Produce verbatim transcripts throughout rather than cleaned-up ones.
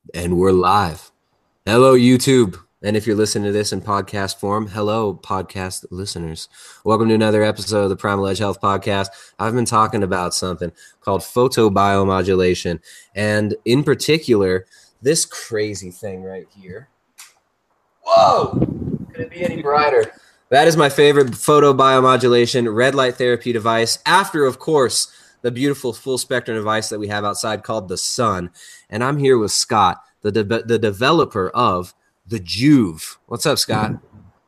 And we're live. Hello, YouTube. And if you're listening to this in podcast form, hello, podcast listeners. Welcome to another episode of the Primal Edge Health Podcast. I've been talking about something called photobiomodulation. And in particular, this crazy thing right here. Whoa! Could it be any brighter? That is my favorite photobiomodulation red light therapy device. After, of course, the beautiful full spectrum device that we have outside called the Sun. And I'm here with Scott, the de- the developer of the Joovv. What's up, Scott?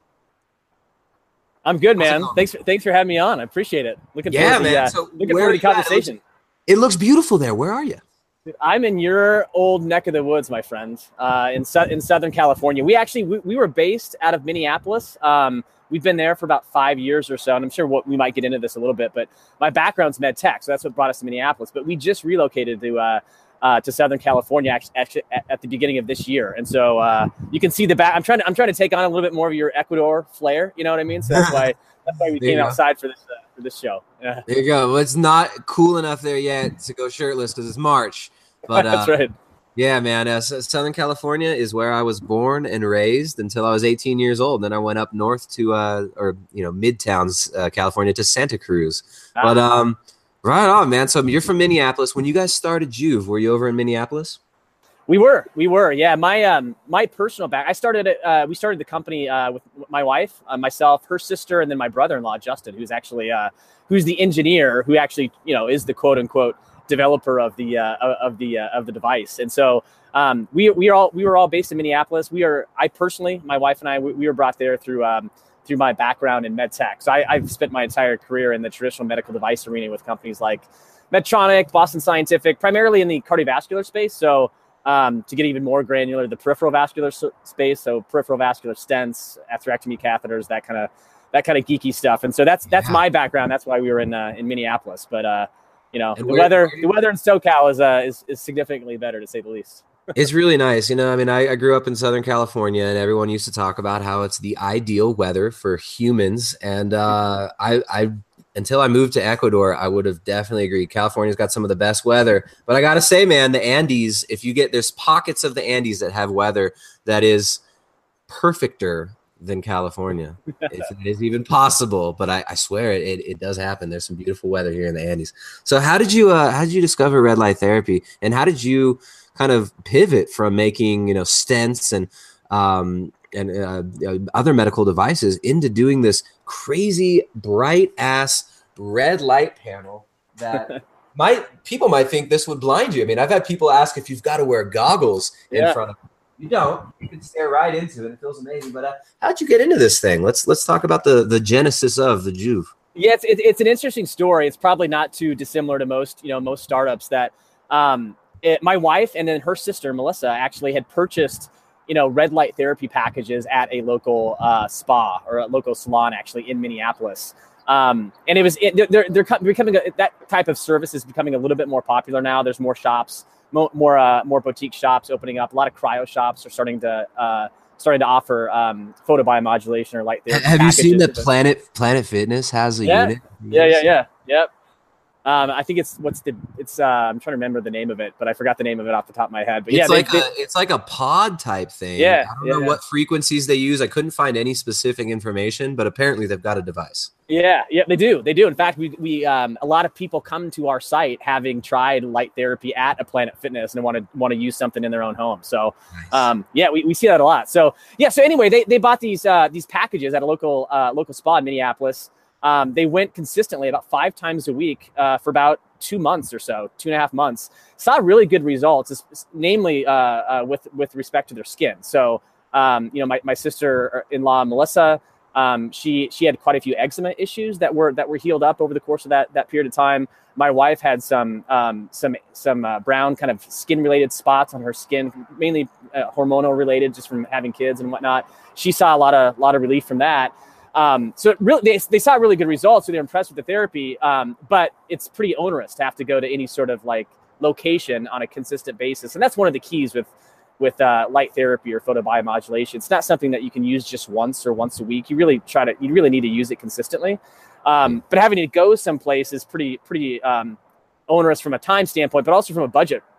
I'm good, man. Thanks for, thanks for having me on. I appreciate it. Looking yeah, forward to man. the, uh, so looking forward to the conversation. It looks, it looks beautiful there. Where are you? I'm in your old neck of the woods, my friend, uh, in su- in Southern California. We actually we, we were based out of Minneapolis. Um, we've been there for about five years or so, and I'm sure what we might get into this a little bit. But my background's med tech, so that's what brought us to Minneapolis. But we just relocated to uh, uh, to Southern California actually, actually at, at the beginning of this year, and so uh, you can see the back. I'm trying to I'm trying to take on a little bit more of your Ecuador flair. You know what I mean? So that's why that's why we came outside for this uh, for this show. Yeah. There you go. Well, it's not cool enough there yet to go shirtless because it's March. But uh, that's right. Yeah, man. Uh, Southern California is where I was born and raised until I was eighteen years old. Then I went up north to, uh, or you know, Midtowns, uh, California, to Santa Cruz. Ah. But um, right on, man. So you're from Minneapolis. When you guys started Joovv, were you over in Minneapolis? We were, we were, yeah. My um, my personal back. I started it. Uh, we started the company uh, with my wife, uh, myself, her sister, and then my brother-in-law, Justin, who's actually uh, who's the engineer who actually, you know, is the quote unquote developer of the uh, of the uh, of the device. And so um, we we are all we were all based in Minneapolis. We are I personally, my wife and I, we, we were brought there through um, through my background in med tech. So I, I've spent my entire career in the traditional medical device arena with companies like Medtronic, Boston Scientific, primarily in the cardiovascular space. So um, to get even more granular, the peripheral vascular space. So peripheral vascular stents, atherectomy catheters, that kind of that kind of geeky stuff. And so that's that's yeah. my background. That's why we were in uh, in Minneapolis. But uh, You know, and the where, weather where the weather in SoCal is uh, is, is significantly better, to say the least. It's really nice. You know, I mean, I, I grew up in Southern California, and everyone used to talk about how it's the ideal weather for humans. And uh, I, I, until I moved to Ecuador, I would have definitely agreed. California's got some of the best weather. But I got to say, man, the Andes, if you get, there's pockets of the Andes that have weather that is perfecter than California, if it is even possible. But I, I swear it, it it does happen. There's some beautiful weather here in the Andes. So how did you uh, how did you discover red light therapy, and how did you kind of pivot from making you know stents and um, and uh, other medical devices into doing this crazy bright ass red light panel that might people might think this would blind you? I mean, I've had people ask if you've got to wear goggles in yeah. front of them. You don't. You can stare right into it. It feels amazing. But uh, how'd you get into this thing? Let's let's talk about the the genesis of the Joovv. Yeah, it's it's an interesting story. It's probably not too dissimilar to most you know most startups. That um, it, my wife and then her sister Melissa actually had purchased you know red light therapy packages at a local uh, spa or a local salon actually in Minneapolis. Um, and it was it, they're they're becoming a, that type of service is becoming a little bit more popular now. There's more shops. More, uh, more boutique shops opening up. A lot of cryo shops are starting to uh, starting to offer um, photobiomodulation or light therapy. Have you seen that Planet Planet Fitness has a yeah. unit? Yeah, yeah, yeah, yep. Um, I think it's what's the it's uh, I'm trying to remember the name of it, but I forgot the name of it off the top of my head. But it's yeah, like they, a, they, it's like a pod type thing. Yeah, I don't yeah, know yeah. what frequencies they use. I couldn't find any specific information, but apparently they've got a device. Yeah, yeah, they do. They do. In fact, we we um, a lot of people come to our site having tried light therapy at a Planet Fitness and want to want to use something in their own home. So, nice. um, yeah, we, we see that a lot. So, yeah. So anyway, they they bought these uh, these packages at a local uh, local spa in Minneapolis. Um, they went consistently about five times a week uh, for about two months or so, two and a half months. Saw really good results, namely uh, uh, with with respect to their skin. So, um, you know, my my sister-in-law Melissa. Um, she she had quite a few eczema issues that were that were healed up over the course of that that period of time. My wife had some um, some some uh, brown kind of skin related spots on her skin, mainly uh, hormonal related, just from having kids and whatnot. She saw a lot of lot of relief from that. Um, so it really they they saw really good results. So they're impressed with the therapy, um, but it's pretty onerous to have to go to any sort of like location on a consistent basis, and that's one of the keys with. with uh, light therapy or photobiomodulation. It's not something that you can use just once or once a week. You really try to, you really need to use it consistently. Um, but having to go someplace is pretty, pretty um, onerous from a time standpoint, but also from a budget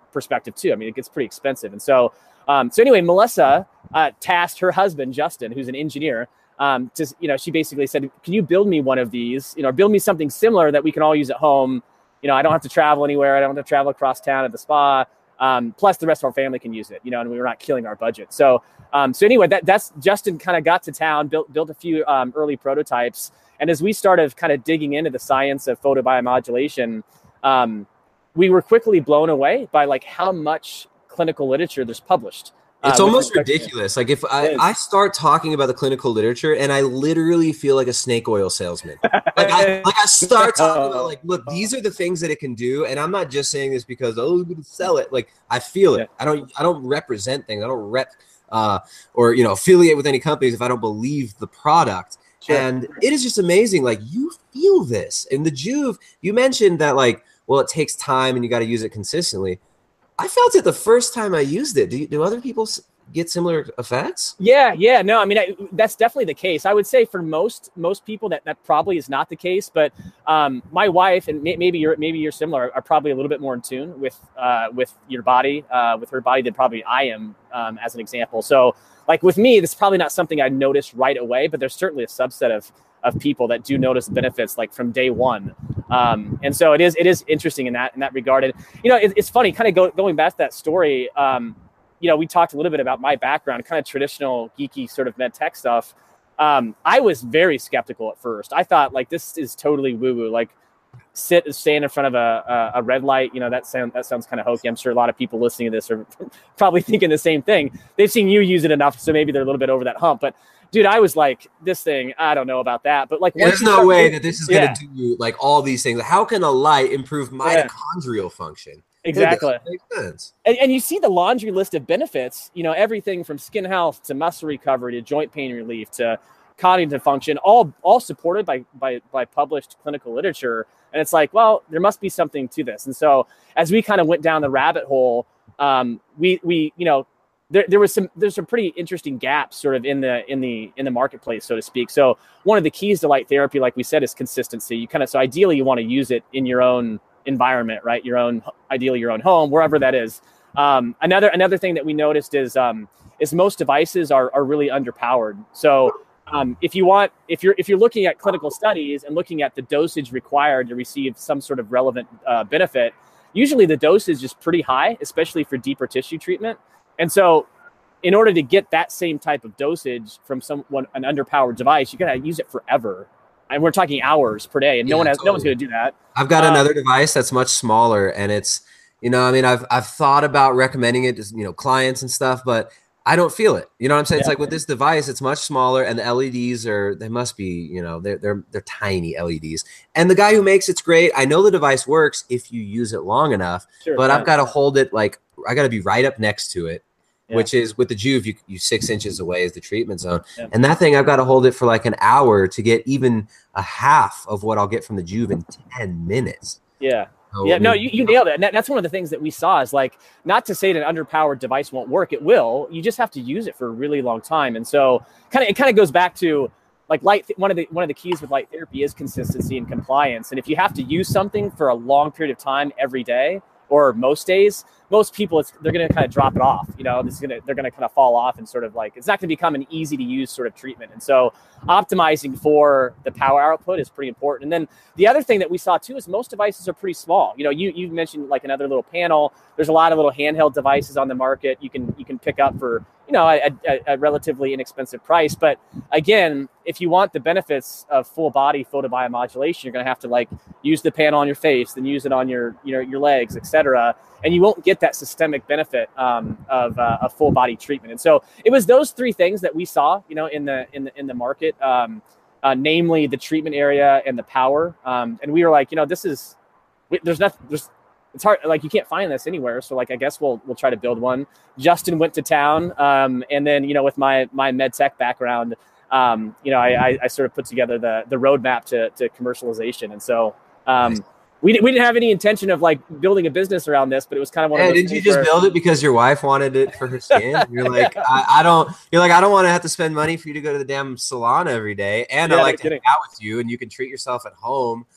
perspective too. I mean, it gets pretty expensive. And so, um, so anyway, Melissa uh, tasked her husband, Justin, who's an engineer, um, to, you know, she basically said, can you build me one of these, you know, build me something similar that we can all use at home. You know, I don't have to travel anywhere. I don't have to travel across town at the spa. Um, plus the rest of our family can use it, you know, and we were not killing our budget. So, um, so anyway, that that's Justin kind of got to town, built, built a few um, early prototypes. And as we started kind of digging into the science of photobiomodulation, um, we were quickly blown away by like how much clinical literature there's published. It's uh, almost ridiculous. Like if I, I start talking about the clinical literature and I literally feel like a snake oil salesman. Like I, like I start talking about like, look, these are the things that it can do. And I'm not just saying this because, oh, we're going to sell it. Like I feel it. I don't, I don't represent things. I don't rep uh, or, you know, affiliate with any companies if I don't believe the product. Sure. And it is just amazing. Like you feel this in the Joovv. You mentioned that like, well, it takes time and you got to use it consistently. I felt it the first time I used it. Do you, do other people get similar effects? Yeah, yeah, no, I mean, I, that's definitely the case. I would say for most most people that that probably is not the case. But um, my wife and may, maybe you're maybe you're similar are probably a little bit more in tune with uh, with your body, uh, with her body than probably I am, um, as an example. So, like with me, this is probably not something I noticed right away, but there's certainly a subset of of people that do notice benefits like from day one. Um, and so it is, it is interesting in that, in that regard. And, you know, it, it's funny kind of go, going back to that story. Um, you know, we talked a little bit about my background, kind of traditional geeky sort of med tech stuff. Um, I was very skeptical at first. I thought like, this is totally woo woo, like sit and stand in front of a, a, a red light. You know, that sound, that sounds kind of hokey. I'm sure a lot of people listening to this are probably thinking the same thing. They've seen you use it enough, so maybe they're a little bit over that hump, but dude, I was like, this thing, I don't know about that. But like, yeah, there's no way that this is going to do like all these things. How can a light improve mitochondrial yeah. function? Exactly. It makes sense. And, and you see the laundry list of benefits, you know, everything from skin health to muscle recovery to joint pain relief to cognitive function, all all supported by by by published clinical literature. And it's like, well, there must be something to this. And so as we kind of went down the rabbit hole, um, we we you know. There, there was some there's some pretty interesting gaps sort of in the in the in the marketplace, so to speak. So one of the keys to light therapy, like we said, is consistency. You kind of so ideally you want to use it in your own environment, right? Your own ideally your own home, wherever that is. Um, another another thing that we noticed is um, is most devices are are really underpowered. So um, if you want if you're if you're looking at clinical studies and looking at the dosage required to receive some sort of relevant uh, benefit, usually the dosage is pretty high, especially for deeper tissue treatment. And so in order to get that same type of dosage from someone, an underpowered device, you got to use it forever. And we're talking hours per day, and yeah, no one has, totally. no one's going to do that. I've got um, another device that's much smaller, and it's, you know, I mean, I've, I've thought about recommending it to, you know, clients and stuff, but I don't feel it. You know what I'm saying? Yeah. It's like with this device, it's much smaller, and the L E Ds are, they must be, you know, they're, they're, they're tiny L E Ds. And the guy who makes it's great. I know the device works if you use it long enough, sure, but yeah. I've got to hold it like, I got to be right up next to it. Yeah. Which is with the Joovv, you, you six inches away is the treatment zone. Yeah. And that thing, I've got to hold it for like an hour to get even a half of what I'll get from the Joovv in ten minutes. Yeah. So, yeah, no, you, you nailed it. And that, that's one of the things that we saw is like, not to say that an underpowered device won't work. It will. You just have to use it for a really long time. And so kind of, it kind of goes back to like light. Th- one of the, one of the keys with light therapy is consistency and compliance. And if you have to use something for a long period of time every day or most days, most people, it's, they're going to kind of drop it off. You know, this is going to, they're going to kind of fall off and sort of like, it's not going to become an easy to use sort of treatment. And so optimizing for the power output is pretty important. And then the other thing that we saw too, is most devices are pretty small. You know, you, you mentioned like another little panel. There's a lot of little handheld devices on the market. You can, you can pick up for, you know, a, a, a relatively inexpensive price. But again, if you want the benefits of full body photobiomodulation, you're going to have to like use the panel on your face, then use it on your, you know, your legs, et cetera. And you won't get that systemic benefit um, of uh, a full body treatment. And so it was those three things that we saw, you know, in the in the in the market, um, uh, namely the treatment area and the power. Um, and we were like, you know, this is there's nothing. There's it's hard. Like you can't find this anywhere. So like I guess we'll we'll try to build one. Justin went to town, um, and then you know with my my med tech background, um, you know I, I I sort of put together the the roadmap to to commercialization. And so. Um, nice. We, we didn't have any intention of like building a business around this, but it was kind of one yeah, of those didn't you just where, build it because your wife wanted it for her skin? You're like, I, I don't, you're like, I don't want to have to spend money for you to go to the damn salon every day. And yeah, I like to hang out with you and you can treat yourself at home.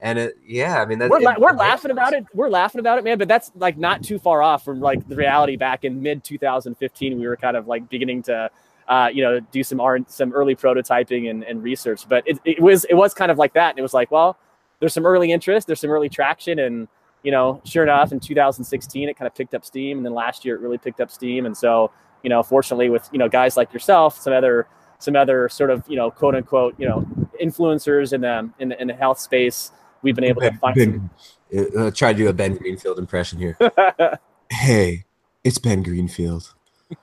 And it, yeah, I mean, that, we're, la- it, we're it laughing about it. We're laughing about it, man. But that's like not too far off from like the reality. Back in mid twenty fifteen, we were kind of like beginning to, uh, you know, do some R- some early prototyping and, and research. But it, it was it was kind of like that. And it was like, well, there's some early interest, there's some early traction, and you know, sure enough, in two thousand sixteen, it kind of picked up steam, and then last year it really picked up steam. And so, you know, fortunately, with you know guys like yourself, some other some other sort of you know quote unquote you know influencers in the in the, in the health space, we've been able ben, to find ben, some. Uh, try to do a Ben Greenfield impression here. Hey, it's Ben Greenfield.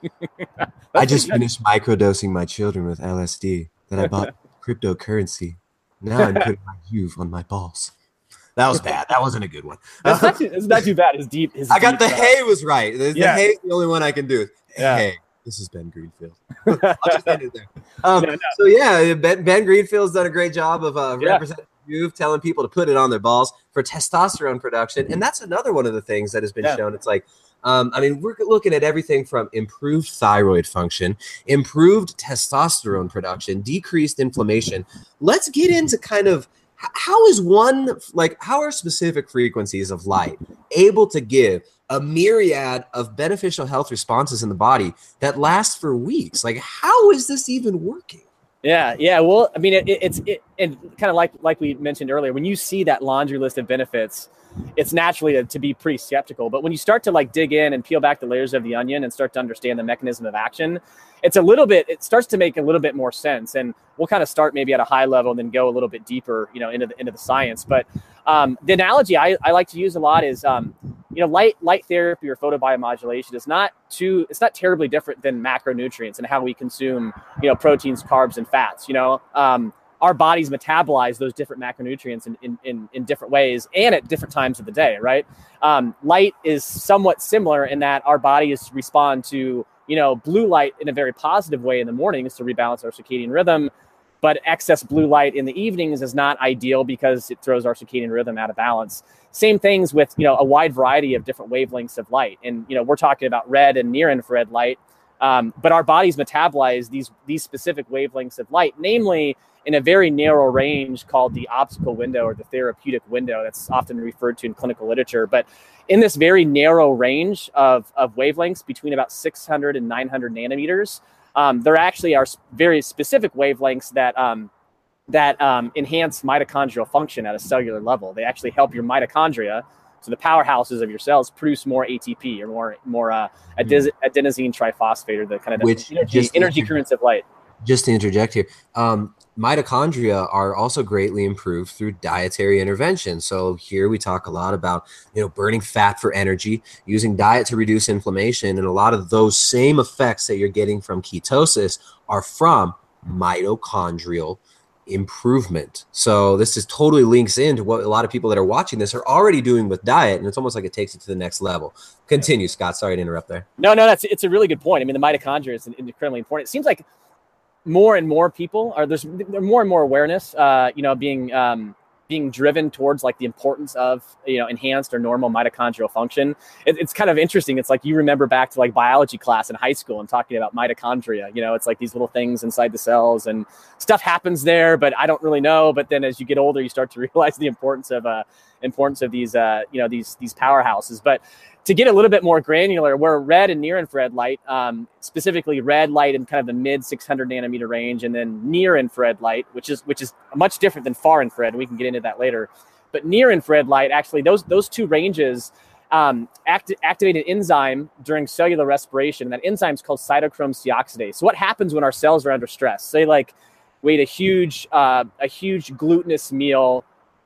I just finished microdosing my children with L S D that I bought cryptocurrency. Now I'm putting my Juve on my balls. That was bad. That wasn't a good one. It's not too, it's not too bad. His deep. His I got deep, the uh, hey was right. The, yeah. the hey is the only one I can do. Yeah. Hey, this is Ben Greenfield. I'll just end it there. Um, no, no. So yeah, Ben, Ben Greenfield's done a great job of uh, Yeah. representing Juve, telling people to put it on their balls for testosterone production, and that's another one of the things that has been Yeah. shown. It's like, um, I mean, we're looking at everything from improved thyroid function, improved testosterone production, decreased inflammation. Let's get into kind of how is one, like, how are specific frequencies of light able to give a myriad of beneficial health responses in the body that last for weeks? Like, how is this even working? Yeah, yeah. Well, I mean, it, it, it's it, and kind of like like we mentioned earlier, when you see that laundry list of benefits, it's naturally to, to be pretty skeptical. But when you start to like dig in and peel back the layers of the onion and start to understand the mechanism of action, it's a little bit, it starts to make a little bit more sense. And we'll kind of start maybe at a high level and then go a little bit deeper, you know, into the into the science. But um, the analogy I, I like to use a lot is, um, you know, light light therapy or photobiomodulation is not too, it's not terribly different than macronutrients and how we consume, you know, proteins, carbs, and fats. You know, um, our bodies metabolize those different macronutrients in, in, in, in different ways and at different times of the day, right? Um, light is somewhat similar in that our bodies respond to, you know, blue light in a very positive way in the mornings to rebalance our circadian rhythm, but excess blue light in the evenings is not ideal because it throws our circadian rhythm out of balance. Same things with, you know, a wide variety of different wavelengths of light. And, you know, we're talking about red and near infrared light, um, but our bodies metabolize these, these specific wavelengths of light, namely in a very narrow range called the optical window or the therapeutic window. That's often referred to in clinical literature. But in this very narrow range of, of wavelengths between about six hundred and nine hundred nanometers, um, there actually are very specific wavelengths that um, that um, enhance mitochondrial function at a cellular level. They actually help your mitochondria, so the powerhouses of your cells, produce more A T P or more more uh, adenosine triphosphate, or the kind of the Which energy, energy currents of light. Just to interject here, um, mitochondria are also greatly improved through dietary intervention. So here we talk a lot about, you know, burning fat for energy, using diet to reduce inflammation, and a lot of those same effects that you're getting from ketosis are from mitochondrial improvement. So this is totally links into what a lot of people that are watching this are already doing with diet, and it's almost like it takes it to the next level. Continue, Scott. Sorry to interrupt there. No, no, that's it's a really good point. I mean, the mitochondria is incredibly important. It seems like more and more people are there's there more and more awareness, uh, you know, being um, being driven towards like the importance of, you know, enhanced or normal mitochondrial function. It, it's kind of interesting. It's like you remember back to like biology class in high school and talking about mitochondria. You know, it's like these little things inside the cells and stuff happens there, but I don't really know. But then as you get older, you start to realize the importance of uh, importance of these uh, you know these these powerhouses. But to get a little bit more granular, where red and near infrared light, um, specifically red light in kind of the mid six hundred nanometer range, and then near infrared light, which is which is much different than far infrared. We can get into that later. But near infrared light, actually, those those two ranges um, act, activate an enzyme during cellular respiration. And that enzyme is called cytochrome C oxidase. So what happens when our cells are under stress? Say like we ate a huge uh, a huge glutinous meal,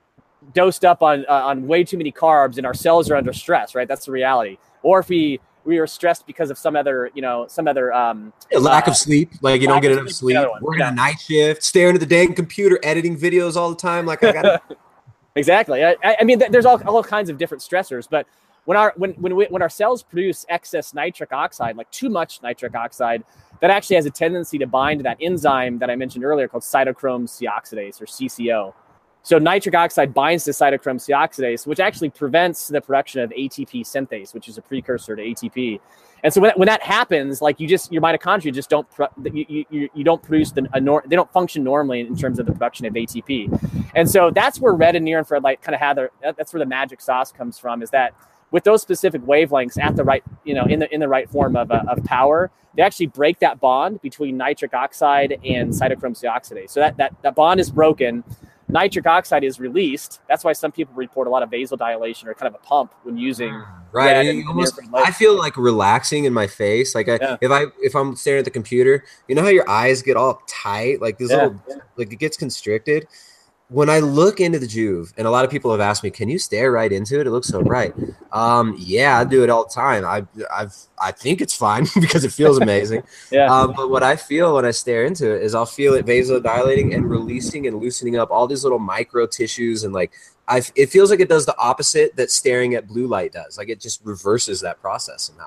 dosed up on uh, on way too many carbs, and our cells are under stress, right? That's the reality. Or if we we are stressed because of some other, you know, some other um, yeah, lack uh, of sleep, like you don't get enough sleep. Working yeah. a night shift, staring at the dang computer, editing videos all the time. Like I got exactly. I, I mean, there's all all kinds of different stressors, but when our when when we, when our cells produce excess nitric oxide, like too much nitric oxide, that actually has a tendency to bind to that enzyme that I mentioned earlier called cytochrome C oxidase, or C C O. So nitric oxide binds to cytochrome C oxidase, which actually prevents the production of A T P synthase, which is a precursor to A T P. And so when that, when that happens, like you just your mitochondria just don't you you, you don't produce the a nor, they don't function normally in terms of the production of A T P. And so that's where red and near infrared light kind of have their that's where the magic sauce comes from, is that with those specific wavelengths at the right, you know, in the in the right form of, uh, of power, they actually break that bond between nitric oxide and cytochrome C oxidase. So that that that bond is broken. Nitric oxide is released. That's why some people report a lot of vasodilation or kind of a pump when using right. And almost, I feel like relaxing in my face. Like I, yeah. if I if I'm staring at the computer, you know how your eyes get all tight, like this yeah. little, yeah. like it gets constricted. When I look into the Joovv, and a lot of people have asked me, "Can you stare right into it? It looks so bright." Um, yeah, I do it all the time. I, I've, I think it's fine because it feels amazing. yeah. Um, but what I feel when I stare into it is I'll feel it vasodilating and releasing and loosening up all these little micro tissues, and like I, it feels like it does the opposite that staring at blue light does. Like it just reverses that process somehow.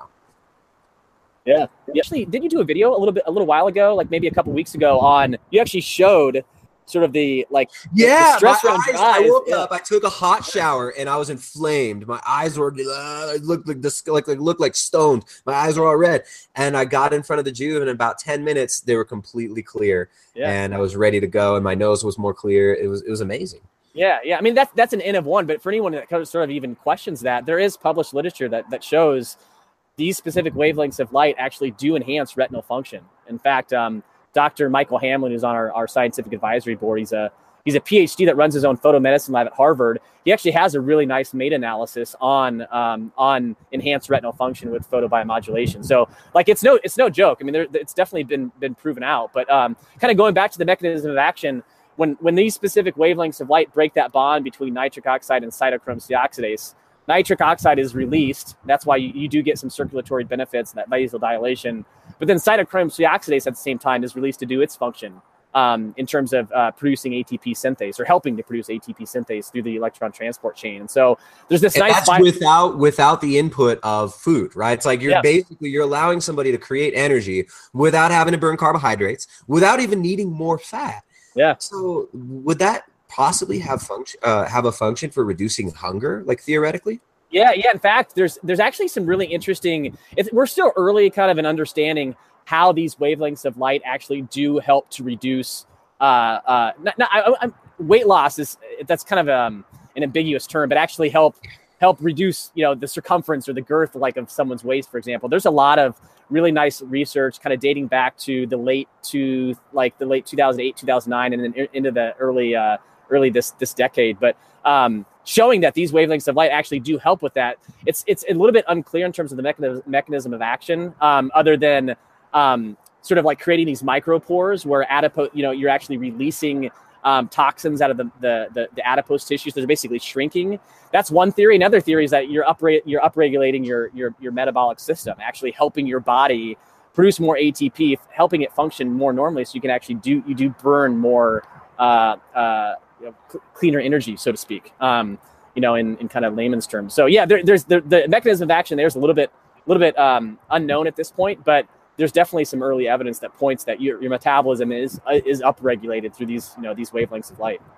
Yeah. You actually, did you do a video a little bit, a little while ago, like maybe a couple weeks ago, on you actually showed sort of the like yeah the stress my around eyes, your eyes. I woke yeah. up, I took a hot shower, and I was inflamed. My eyes were uh, looked like this like, like looked like stoned. My eyes were all red, and I got in front of the Joovv, and in about ten minutes they were completely clear, yeah. and I was ready to go, and my nose was more clear. It was it was amazing. Yeah, yeah. I mean that's that's an N of one, but for anyone that sort of even questions that, there is published literature that that shows these specific wavelengths of light actually do enhance retinal function. In fact, um, Doctor Michael Hamlin, who's on our, our scientific advisory board, he's a he's a PhD that runs his own photomedicine lab at Harvard. He actually has a really nice meta-analysis on um, on enhanced retinal function with photobiomodulation. So, like, it's no it's no joke. I mean, there, it's definitely been been proven out. But um, kind of going back to the mechanism of action, when when these specific wavelengths of light break that bond between nitric oxide and cytochrome C oxidase, nitric oxide is released. That's why you, you do get some circulatory benefits, that vasodilation. But then cytochrome C oxidase at the same time is released to do its function um, in terms of uh, producing A T P synthase, or helping to produce A T P synthase through the electron transport chain. And so there's this and nice that's bi- without without the input of food, right? It's like you're yeah. basically you're allowing somebody to create energy without having to burn carbohydrates, without even needing more fat. Yeah. So would that possibly have function uh, have a function for reducing hunger, like theoretically? Yeah, yeah. In fact, there's there's actually some really interesting. It's, we're still early, kind of in understanding how these wavelengths of light actually do help to reduce. Uh, uh, not, not, I, I, weight loss is that's kind of um, an ambiguous term, but actually help help reduce, you know, the circumference or the girth, like of someone's waist, for example. There's a lot of really nice research, kind of dating back to the late to like the late two thousand eight, two thousand nine, and then into the early uh, early this this decade, but. Um, showing that these wavelengths of light actually do help with that. It's it's a little bit unclear in terms of the mechanism, mechanism of action, um, other than um, sort of like creating these micropores where adipose, you know, you're actually releasing um, toxins out of the, the, the, the adipose tissues. They're basically shrinking. That's one theory. Another theory is that you're upre- you're upregulating your, your, your metabolic system, actually helping your body produce more A T P, helping it function more normally. So you can actually do, you do burn more, uh, uh, you know, cl- cleaner energy, so to speak, um, you know, in, in kind of layman's terms. So yeah, there, there's the, the mechanism of action there's a little bit, a little bit um, unknown at this point, but there's definitely some early evidence that points that your, your metabolism is uh, is upregulated through these, you know, these wavelengths of light.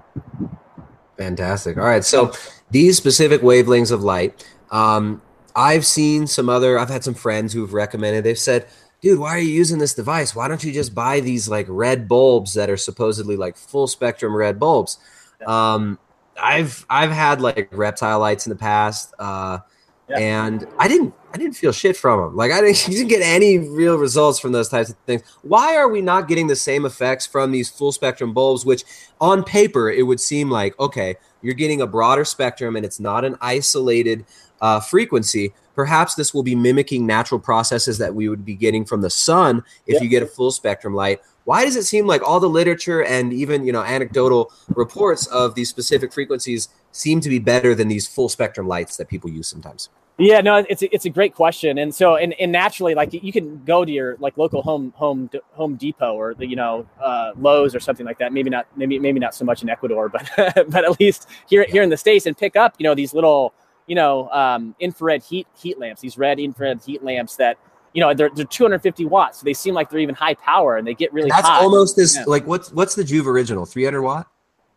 Fantastic. All right, so these specific wavelengths of light, um, I've seen some other, I've had some friends who've recommended, they've said, dude, why are you using this device? Why don't you just buy these like red bulbs that are supposedly like full spectrum red bulbs? Um, I've I've had like reptile lights in the past, uh, yeah. and I didn't I didn't feel shit from them. Like I didn't, you didn't get any real results from those types of things. Why are we not getting the same effects from these full spectrum bulbs? Which on paper it would seem like, okay, you're getting a broader spectrum and it's not an isolated uh, frequency. Perhaps this will be mimicking natural processes that we would be getting from the sun if yeah. you get a full spectrum light. Why does it seem like all the literature and even, you know, anecdotal reports of these specific frequencies seem to be better than these full spectrum lights that people use sometimes? Yeah, no, it's a, it's a great question. And so, and, and naturally, like you can go to your like local home, home, Home Depot or the, you know, uh, Lowe's or something like that. Maybe not, maybe, maybe not so much in Ecuador, but, but at least here, here in the States, and pick up, you know, these little, you know, um, infrared heat, heat lamps, these red infrared heat lamps that, you know, they're, they're two hundred fifty watts. So they seem like they're even high power and they get really That's hot. almost as yeah. like, what's, what's the Joovv original? three hundred watt?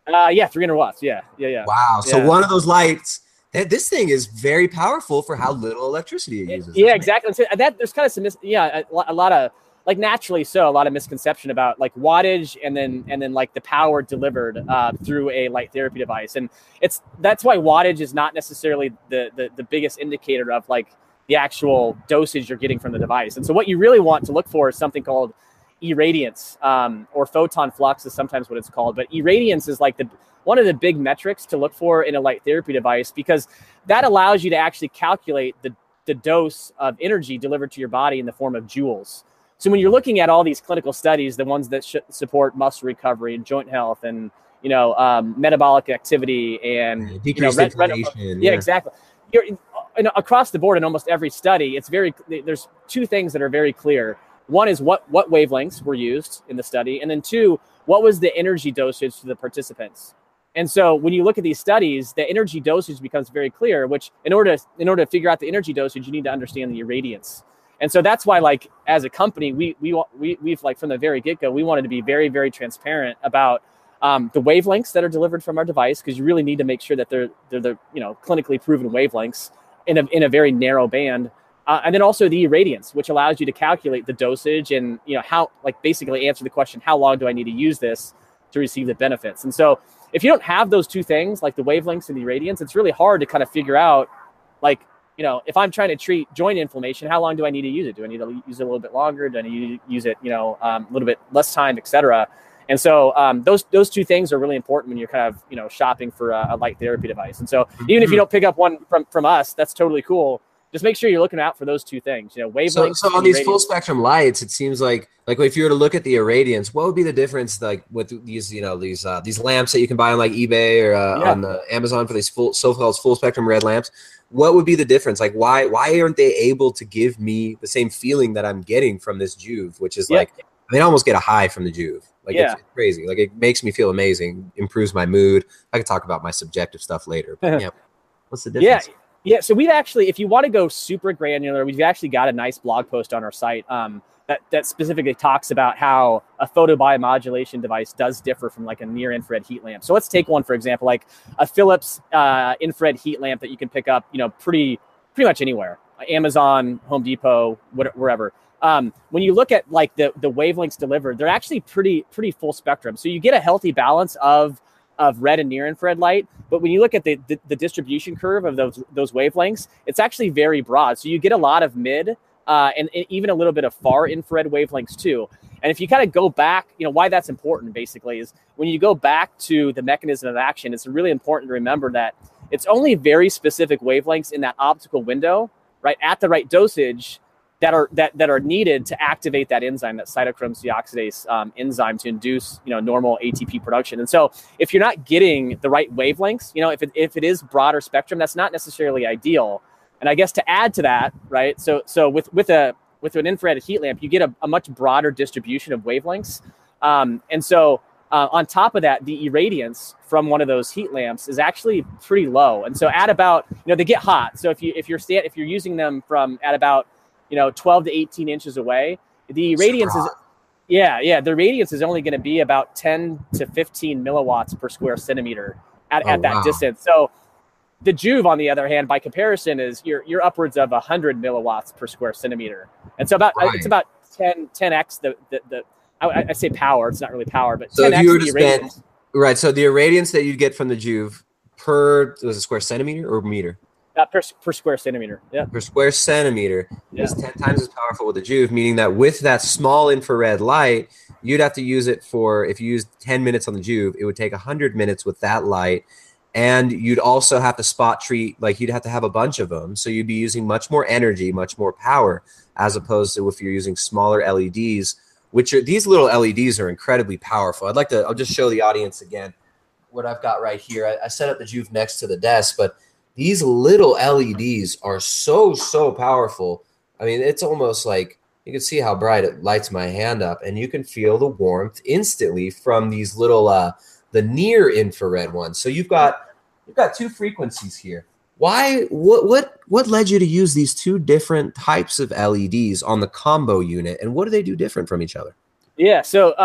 Uh, yeah, three hundred watts. Yeah, yeah, yeah. Wow. So yeah. one of those lights, that this thing is very powerful for how little electricity it uses. Yeah, exactly. So that there's kind of some, yeah, a, a lot of like naturally so a lot of misconception about like wattage and then and then like the power delivered uh, through a light therapy device, and it's that's why wattage is not necessarily the, the the biggest indicator of like the actual dosage you're getting from the device. And so what you really want to look for is something called irradiance, um, or photon flux is sometimes what it's called. But irradiance is like the one of the big metrics to look for in a light therapy device, because that allows you to actually calculate the, the dose of energy delivered to your body in the form of joules. So when you're looking at all these clinical studies, the ones that sh- support muscle recovery and joint health and, you know, um, metabolic activity and yeah, decreased you know, inflammation. Yeah, yeah, exactly. You're, in, across the board in almost every study, it's very, there's two things that are very clear. One is what, what wavelengths were used in the study. And then two, what was the energy dosage to the participants? And so when you look at these studies, the energy dosage becomes very clear, which in order to, in order to figure out the energy dosage, you need to understand the irradiance. And so that's why, like, as a company, we, we, we, we've like from the very get-go, we wanted to be very, very transparent about um, the wavelengths that are delivered from our device, because you really need to make sure that they're, they're the, you know, clinically proven wavelengths in a, in a very narrow band. Uh, and then also the irradiance, which allows you to calculate the dosage and, you know, how, like, basically answer the question, how long do I need to use this to receive the benefits? And so if you don't have those two things, like the wavelengths and the irradiance, it's really hard to kind of figure out, like, you know, if I'm trying to treat joint inflammation, how long do I need to use it? Do I need to use it a little bit longer? Do I need to use it, you know, um, a little bit less time, et cetera? And so um, those those two things are really important when you're kind of, you know, shopping for a, a light therapy device. And so even if you don't pick up one from, from us, that's totally cool. Just make sure you're looking out for those two things, you know, wavelengths. So, so on these full spectrum lights, it seems like, like if you were to look at the irradiance, what would be the difference, like with these, you know, these uh, these lamps that you can buy on like eBay or uh, yeah. on uh, Amazon for these full so-called full spectrum red lamps? What would be the difference? Like, why why aren't they able to give me the same feeling that I'm getting from this Joovv, which is yeah. like, I mean, I almost get a high from the Joovv. Like, yeah. it's crazy. Like, it makes me feel amazing, improves my mood. I could talk about my subjective stuff later. But yeah, what's the difference? Yeah. Yeah, so we've actually, if you want to go super granular, we've actually got a nice blog post on our site um, that, that specifically talks about how a photobiomodulation device does differ from like a near infrared heat lamp. So let's take one, for example, like a Philips uh, infrared heat lamp that you can pick up, you know, pretty pretty much anywhere, Amazon, Home Depot, whatever, wherever. Um, when you look at like the the wavelengths delivered, they're actually pretty pretty full spectrum. So you get a healthy balance of of red and near infrared light. But when you look at the, the, the distribution curve of those those wavelengths, it's actually very broad. So you get a lot of mid uh, and, and even a little bit of far infrared wavelengths too. And if you kind of go back, you know, why that's important basically is when you go back to the mechanism of action, it's really important to remember that it's only very specific wavelengths in that optical window, right, at the right dosage that are that that are needed to activate that enzyme, that cytochrome deoxidase um, enzyme, to induce, you know, normal A T P production. And so if you're not getting the right wavelengths, you know, if it, if it is broader spectrum, that's not necessarily ideal. And I guess to add to that, right, so so with with a with an infrared heat lamp, you get a, a much broader distribution of wavelengths. Um, and so uh, on top of that, the irradiance from one of those heat lamps is actually pretty low. And so at about, you know, they get hot. So if you if you're sta- if you're using them from at about, you know, twelve to eighteen inches away, the radiance is, yeah, yeah, the radiance is only going to be about ten to fifteen milliwatts per square centimeter at, oh, at that wow. distance. So the Joovv, on the other hand, by comparison, is you're you're upwards of one hundred milliwatts per square centimeter. And so about right. it's about ten, ten x the, the, the I, I say power, it's not really power, but so ten x if you were the to spend, right, so the irradiance that you'd get from the Joovv per, was it square centimeter or meter? Uh, per, per square centimeter, yeah. Per square centimeter yeah. is ten times as powerful with the Joovv, meaning that with that small infrared light, you'd have to use it for, if you used ten minutes on the Joovv, it would take one hundred minutes with that light. And you'd also have to spot treat, like you'd have to have a bunch of them. So you'd be using much more energy, much more power, as opposed to if you're using smaller L E Ds, which are, these little L E Ds are incredibly powerful. I'd like to, I'll just show the audience again what I've got right here. I, I set up the Joovv next to the desk, but these little L E Ds are so, so powerful. I mean, it's almost like you can see how bright it lights my hand up, and you can feel the warmth instantly from these little, uh, the near infrared ones. So you've got you've got two frequencies here. Why? What? What? What led you to use these two different types of L E Ds on the combo unit, and what do they do different from each other? Yeah. So um,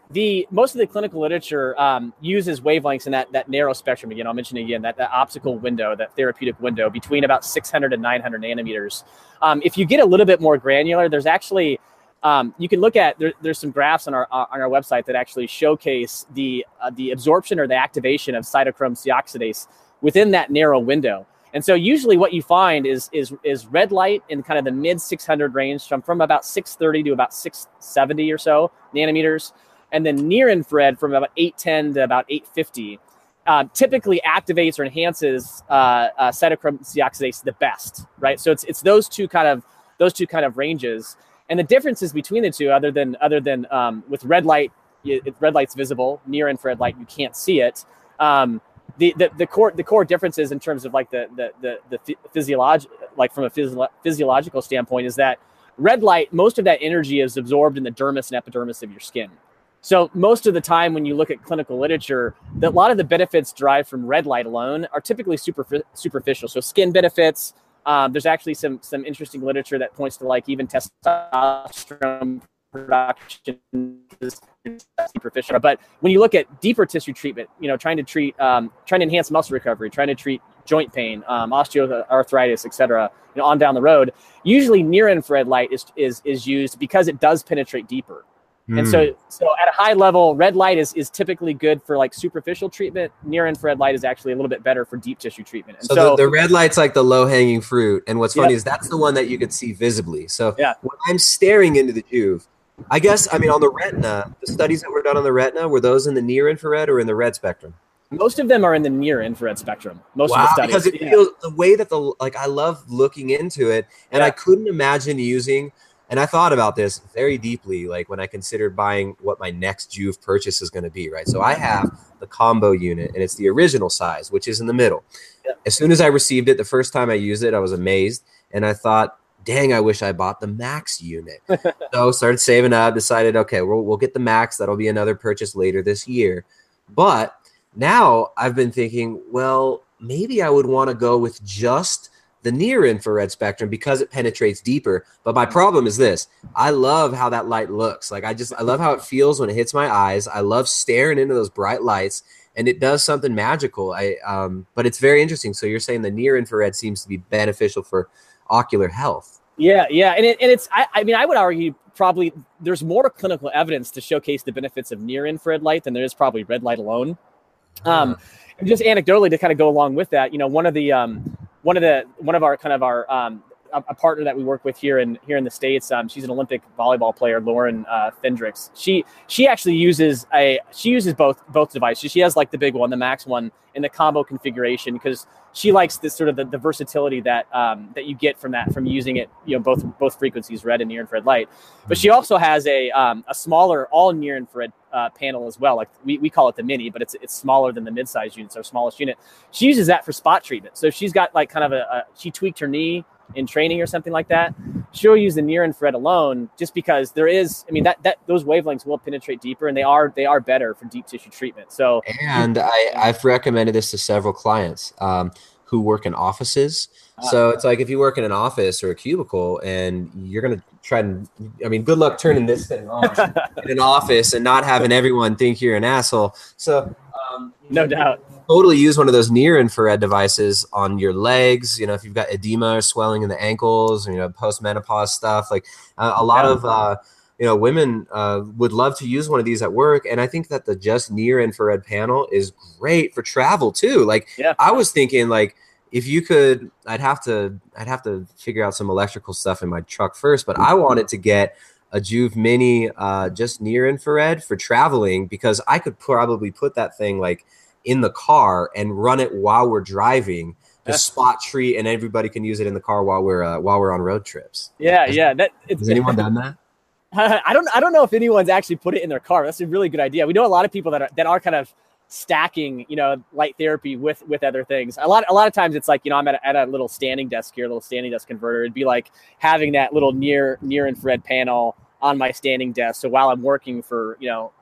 the most of the clinical literature um, uses wavelengths in that that narrow spectrum. Again, I'll mention again that, that optical window, that therapeutic window between about six hundred and nine hundred nanometers. Um, if you get a little bit more granular, there's actually um, you can look at there, there's some graphs on our on our website that actually showcase the uh, the absorption or the activation of cytochrome C oxidase within that narrow window. And so usually what you find is is is red light in kind of the mid six hundred range, from from about six thirty to about six seventy or so nanometers. And then near infrared from about eight ten to about eight fifty uh, typically activates or enhances uh, uh, cytochrome C oxidase the best, right? So it's it's those two kind of those two kind of ranges, and the differences between the two, other than other than um, with red light, it, red light's visible. Near infrared light, you can't see it. Um, the, the the core the core differences in terms of like the the the, the physiologic like from a physio- physiological standpoint is that red light, most of that energy is absorbed in the dermis and epidermis of your skin. So most of the time when you look at clinical literature, that a lot of the benefits derived from red light alone are typically superfi- superficial. So skin benefits, um, there's actually some some interesting literature that points to like even testosterone production is superficial. But when you look at deeper tissue treatment, you know, trying to treat, um, trying to enhance muscle recovery, trying to treat joint pain, um, osteoarthritis, et cetera, you know, on down the road, usually near infrared light is is is used because it does penetrate deeper. And so, so at a high level, red light is, is typically good for like superficial treatment. Near infrared light is actually a little bit better for deep tissue treatment. And so so the, the red light's like the low hanging fruit. And what's funny yep. is that's the one that you could see visibly. So yeah. when I'm staring into the Joovv, I guess, I mean, on the retina, the studies that were done on the retina, were those in the near infrared or in the red spectrum? Most of them are in the near infrared spectrum. Most wow, of the studies. Because it yeah. feels the way that the, like, I love looking into it, and yeah. I couldn't imagine using, and I thought about this very deeply, like when I considered buying what my next Joovv purchase is going to be, right? So I have the combo unit, and it's the original size, which is in the middle. Yeah. As soon as I received it, the first time I used it, I was amazed, and I thought, dang, I wish I bought the max unit. So started saving up, decided, okay, we'll, we'll get the max. That'll be another purchase later this year. But now I've been thinking, well, maybe I would want to go with just the near infrared spectrum because it penetrates deeper. But my problem is this: I love how that light looks. Like I just, I love how it feels when it hits my eyes. I love staring into those bright lights, and it does something magical. I, um, but it's very interesting. So you're saying the near infrared seems to be beneficial for ocular health. Yeah, yeah, and it, and it's. I, I mean, I would argue probably there's more clinical evidence to showcase the benefits of near infrared light than there is probably red light alone. Um, and just anecdotally to kind of go along with that, you know, one of the um, one of the one of our kind of our um, a, a partner that we work with here in here in the States. Um, she's an Olympic volleyball player, Lauren uh, Fendricks. She she actually uses a she uses both both devices. She has like the big one, the Max one, in the combo configuration because she likes this sort of the, the versatility that um, that you get from that from using it, you know, both both frequencies, red and near infrared light. But she also has a um, a smaller all near infrared uh, panel as well. Like we, we call it the mini, but it's it's smaller than the mid-size units, our smallest unit. She uses that for spot treatment. So if she's got like kind of a, a she tweaked her knee in training or something like that, she'll use the near infrared alone just because there is, I mean, that, that those wavelengths will penetrate deeper and they are, they are better for deep tissue treatment. So, and I, I've recommended this to several clients um, who work in offices. So it's like if you work in an office or a cubicle and you're going to try and, I mean, good luck turning this thing on in an office and not having everyone think you're an asshole. So um, no doubt. Totally use one of those near infrared devices on your legs. You know, if you've got edema or swelling in the ankles, or, you know, post-menopause stuff, like uh, a lot yeah. of, uh, you know, women uh, would love to use one of these at work. And I think that the just near infrared panel is great for travel too. Like yeah. I was thinking like, if you could, I'd have to, I'd have to figure out some electrical stuff in my truck first, but I wanted to get a Joovv Mini uh, just near infrared for traveling because I could probably put that thing like in the car and run it while we're driving to yeah. spot treat, and everybody can use it in the car while we're uh, while we're on road trips. Yeah, has, yeah. That it's, has anyone done that? I don't, I don't know if anyone's actually put it in their car. That's a really good idea. We know a lot of people that are that are kind of stacking, you know, light therapy with with other things. A lot a lot of times it's like, you know, I'm at a, at a little standing desk here, a little standing desk converter. It'd be like having that little near near infrared panel on my standing desk. So while I'm working for, you know,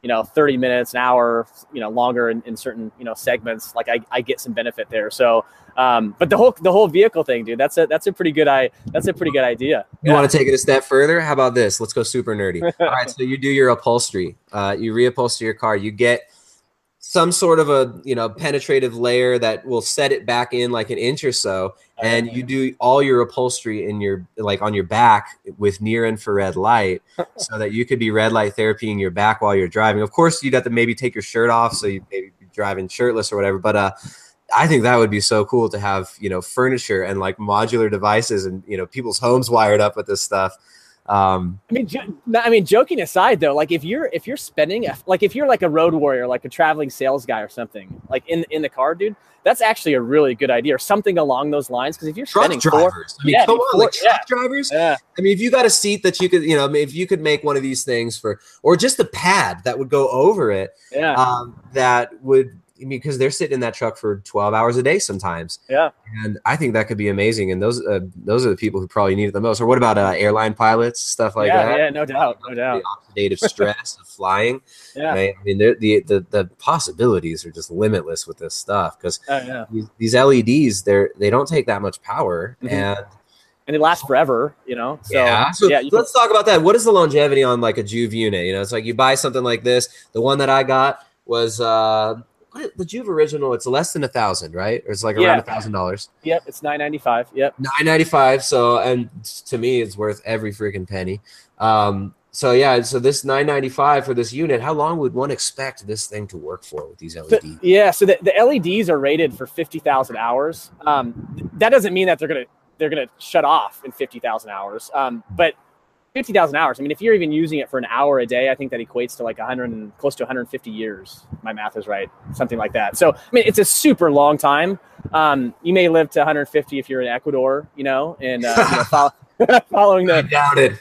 you know, thirty minutes, an hour, you know, longer in, in certain, you know, segments, like I, I get some benefit there. So, um, but the whole, the whole vehicle thing, dude, that's a, that's a pretty good, I, that's a pretty good idea. You yeah. want to take it a step further? How about this? Let's go super nerdy. All right. So you do your upholstery, uh, you reupholster your car, you get some sort of a, you know, penetrative layer that will set it back in like an inch or so. And you do all your upholstery in your, like on your back with near infrared light so that you could be red light therapying your back while you're driving. Of course, you'd have to maybe take your shirt off. So you maybe be driving shirtless or whatever. But uh, I think that would be so cool to have, you know, furniture and like modular devices and, you know, people's homes wired up with this stuff. Um, I mean, jo- I mean, joking aside though, like if you're, if you're spending, like if you're like a road warrior, like a traveling sales guy or something like in, in the car, dude, that's actually a really good idea or something along those lines. Cause if you're truck spending drivers, four, I mean, yeah, come on, four, like truck yeah, drivers. Yeah. I mean, if you got a seat that you could, you know, if you could make one of these things for, or just a pad that would go over it, yeah, um, that would, I mean, because they're sitting in that truck for twelve hours a day sometimes. Yeah. And I think that could be amazing. And those uh, those are the people who probably need it the most. Or what about uh, airline pilots, stuff like yeah, that? Yeah, no doubt, no doubt. The oxidative stress of flying. Yeah. Right? I mean, the, the the possibilities are just limitless with this stuff because oh, yeah. these, these L E Ds, they're they don't take that much power, mm-hmm. and and they last forever. You know. So, yeah. So yeah, let's can... talk about that. What is the longevity on like a Juve unit? You know, it's like you buy something like this. The one that I got was. Uh, The Juve original, it's less than a thousand, right? Or it's like yeah. around a thousand dollars. Yep, it's nine ninety five. Yep, nine ninety five. So, and to me, it's worth every freaking penny. Um, so yeah, so this nine ninety five for this unit. How long would one expect this thing to work for with these L E Ds? So, yeah, so the, the L E Ds are rated for fifty thousand hours. Um, that doesn't mean that they're gonna they're gonna shut off in fifty thousand hours. Um, but fifty thousand hours. I mean, if you're even using it for an hour a day, I think that equates to like one hundred and close to one hundred fifty years. My math is right, something like that. So, I mean, it's a super long time. Um, you may live to one hundred fifty if you're in Ecuador, you know, and uh, you know, follow, following the. I doubt it.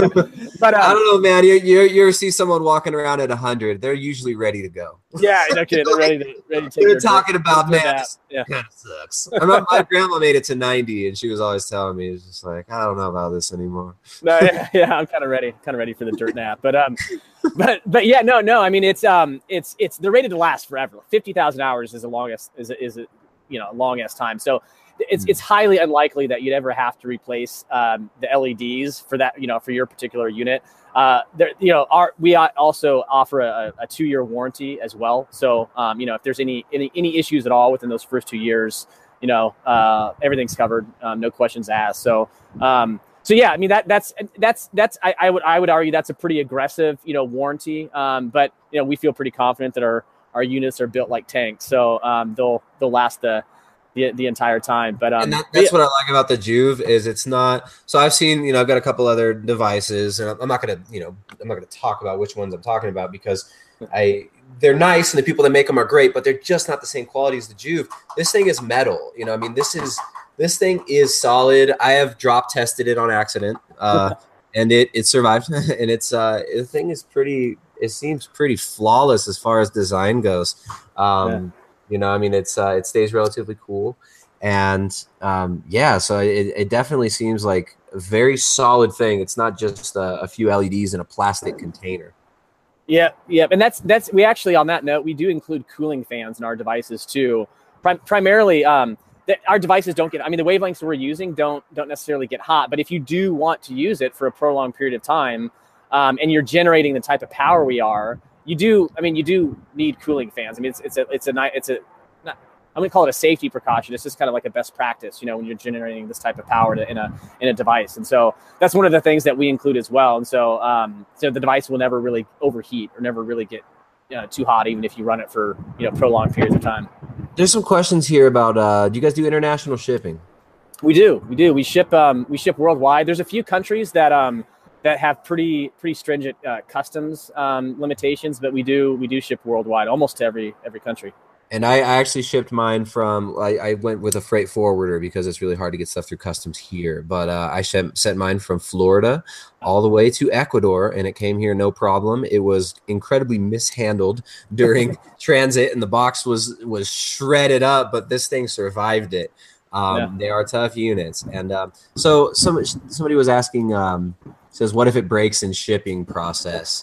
But um, I don't know, man. You you you see someone walking around at one hundred, they're usually ready to go. Yeah, no kidding. They're ready to ready to take. They're talking drink, about man. This yeah. kind of sucks. I remember my grandma made it to ninety, and she was always telling me, "It's just like I don't know about this anymore." No, yeah, yeah I'm kind of ready, kind of ready for the dirt nap. But um, but but yeah, no, no. I mean, it's um, it's it's they're rated to last forever. Fifty thousand hours is the longest is is a, you know longest time. So. It's it's highly unlikely that you'd ever have to replace um, the L E Ds for that, you know, for your particular unit. Uh, there, you know, our we also offer a, a two year warranty as well. So, um, you know, if there's any, any any issues at all within those first two years, you know, uh, everything's covered, um, no questions asked. So, um, so yeah, I mean that that's that's that's I, I would I would argue that's a pretty aggressive, you know, warranty. Um, but you know, we feel pretty confident that our our units are built like tanks, so um, they'll they'll last the. The, the entire time, but um, and that, that's yeah. what I like about the Juve is it's not. So I've seen, you know, I've got a couple other devices, and I'm not gonna, you know, I'm not gonna talk about which ones I'm talking about because I they're nice and the people that make them are great, but they're just not the same quality as the Juve. This thing is metal, you know. I mean, this is this thing is solid. I have drop tested it on accident, uh, and it it survived, and it's uh, the thing is pretty. It seems pretty flawless as far as design goes. Um, yeah. You know, I mean, it's uh, it stays relatively cool, and um, yeah, so it, it definitely seems like a very solid thing. It's not just a, a few L E Ds in a plastic container. Yeah, yeah, and that's that's we actually on that note we do include cooling fans in our devices too. Prim- primarily, um, that our devices don't get. I mean, the wavelengths we're using don't don't necessarily get hot, but if you do want to use it for a prolonged period of time, um, and you're generating the type of power we are. You do, I mean, you do need cooling fans. I mean, it's it's a it's a it's a not, I'm gonna call it a safety precaution. It's just kind of like a best practice, you know, when you're generating this type of power to, in a in a device. And so that's one of the things that we include as well. And so um, so the device will never really overheat or never really get you know, too hot, even if you run it for you know prolonged periods of time. There's some questions here about uh, do you guys do international shipping? We do, we do. We ship um, we ship worldwide. There's a few countries that um. that have pretty pretty stringent uh, customs um, limitations, but we do we do ship worldwide, almost to every every country. And I, I actually shipped mine from I, I went with a freight forwarder because it's really hard to get stuff through customs here. But uh, I sent sent mine from Florida all the way to Ecuador, and it came here no problem. It was incredibly mishandled during transit, and the box was was shredded up, but this thing survived it. Um, yeah. They are tough units, and um, so some somebody was asking. Um, Says, what if it breaks in shipping process?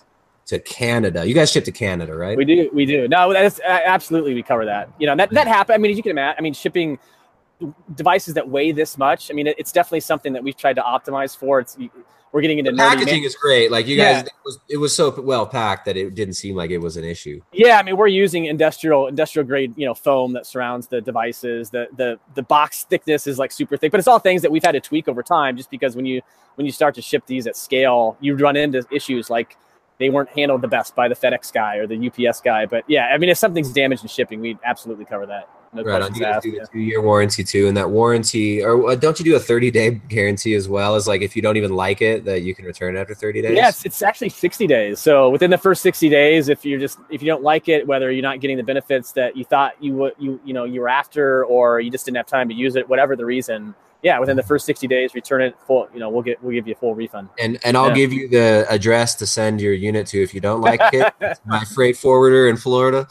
to Canada. You guys ship to Canada, right? We do. We do. No, that's absolutely, we cover that. You know, that, that happened. I mean, as you can imagine, I mean, shipping devices that weigh this much, I mean, it, it's definitely something that we've tried to optimize for. It's, we're getting into the packaging is great. Like you guys, yeah. it was, it was so well packed that it didn't seem like it was an issue. Yeah, I mean, we're using industrial industrial grade, you know, foam that surrounds the devices. The the the box thickness is like super thick, but it's all things that we've had to tweak over time. Just because when you when you start to ship these at scale, you run into issues like they weren't handled the best by the FedEx guy or the U P S guy. But yeah, I mean, if something's damaged in shipping, we absolutely cover that. No right. questions You asked. do the two-year warranty too, and that warranty, or don't you do a thirty-day guarantee as well? As like if you don't even like it, that you can return it after thirty days. Yes, it's actually sixty days. So within the first sixty days, if you're just if you don't like it, whether you're not getting the benefits that you thought you would, you you know you were after, or you just didn't have time to use it, whatever the reason. Yeah, within the first sixty days, return it full. You know, we'll get we'll give you a full refund. And and I'll yeah. give you the address to send your unit to if you don't like it. It's my freight forwarder in Florida.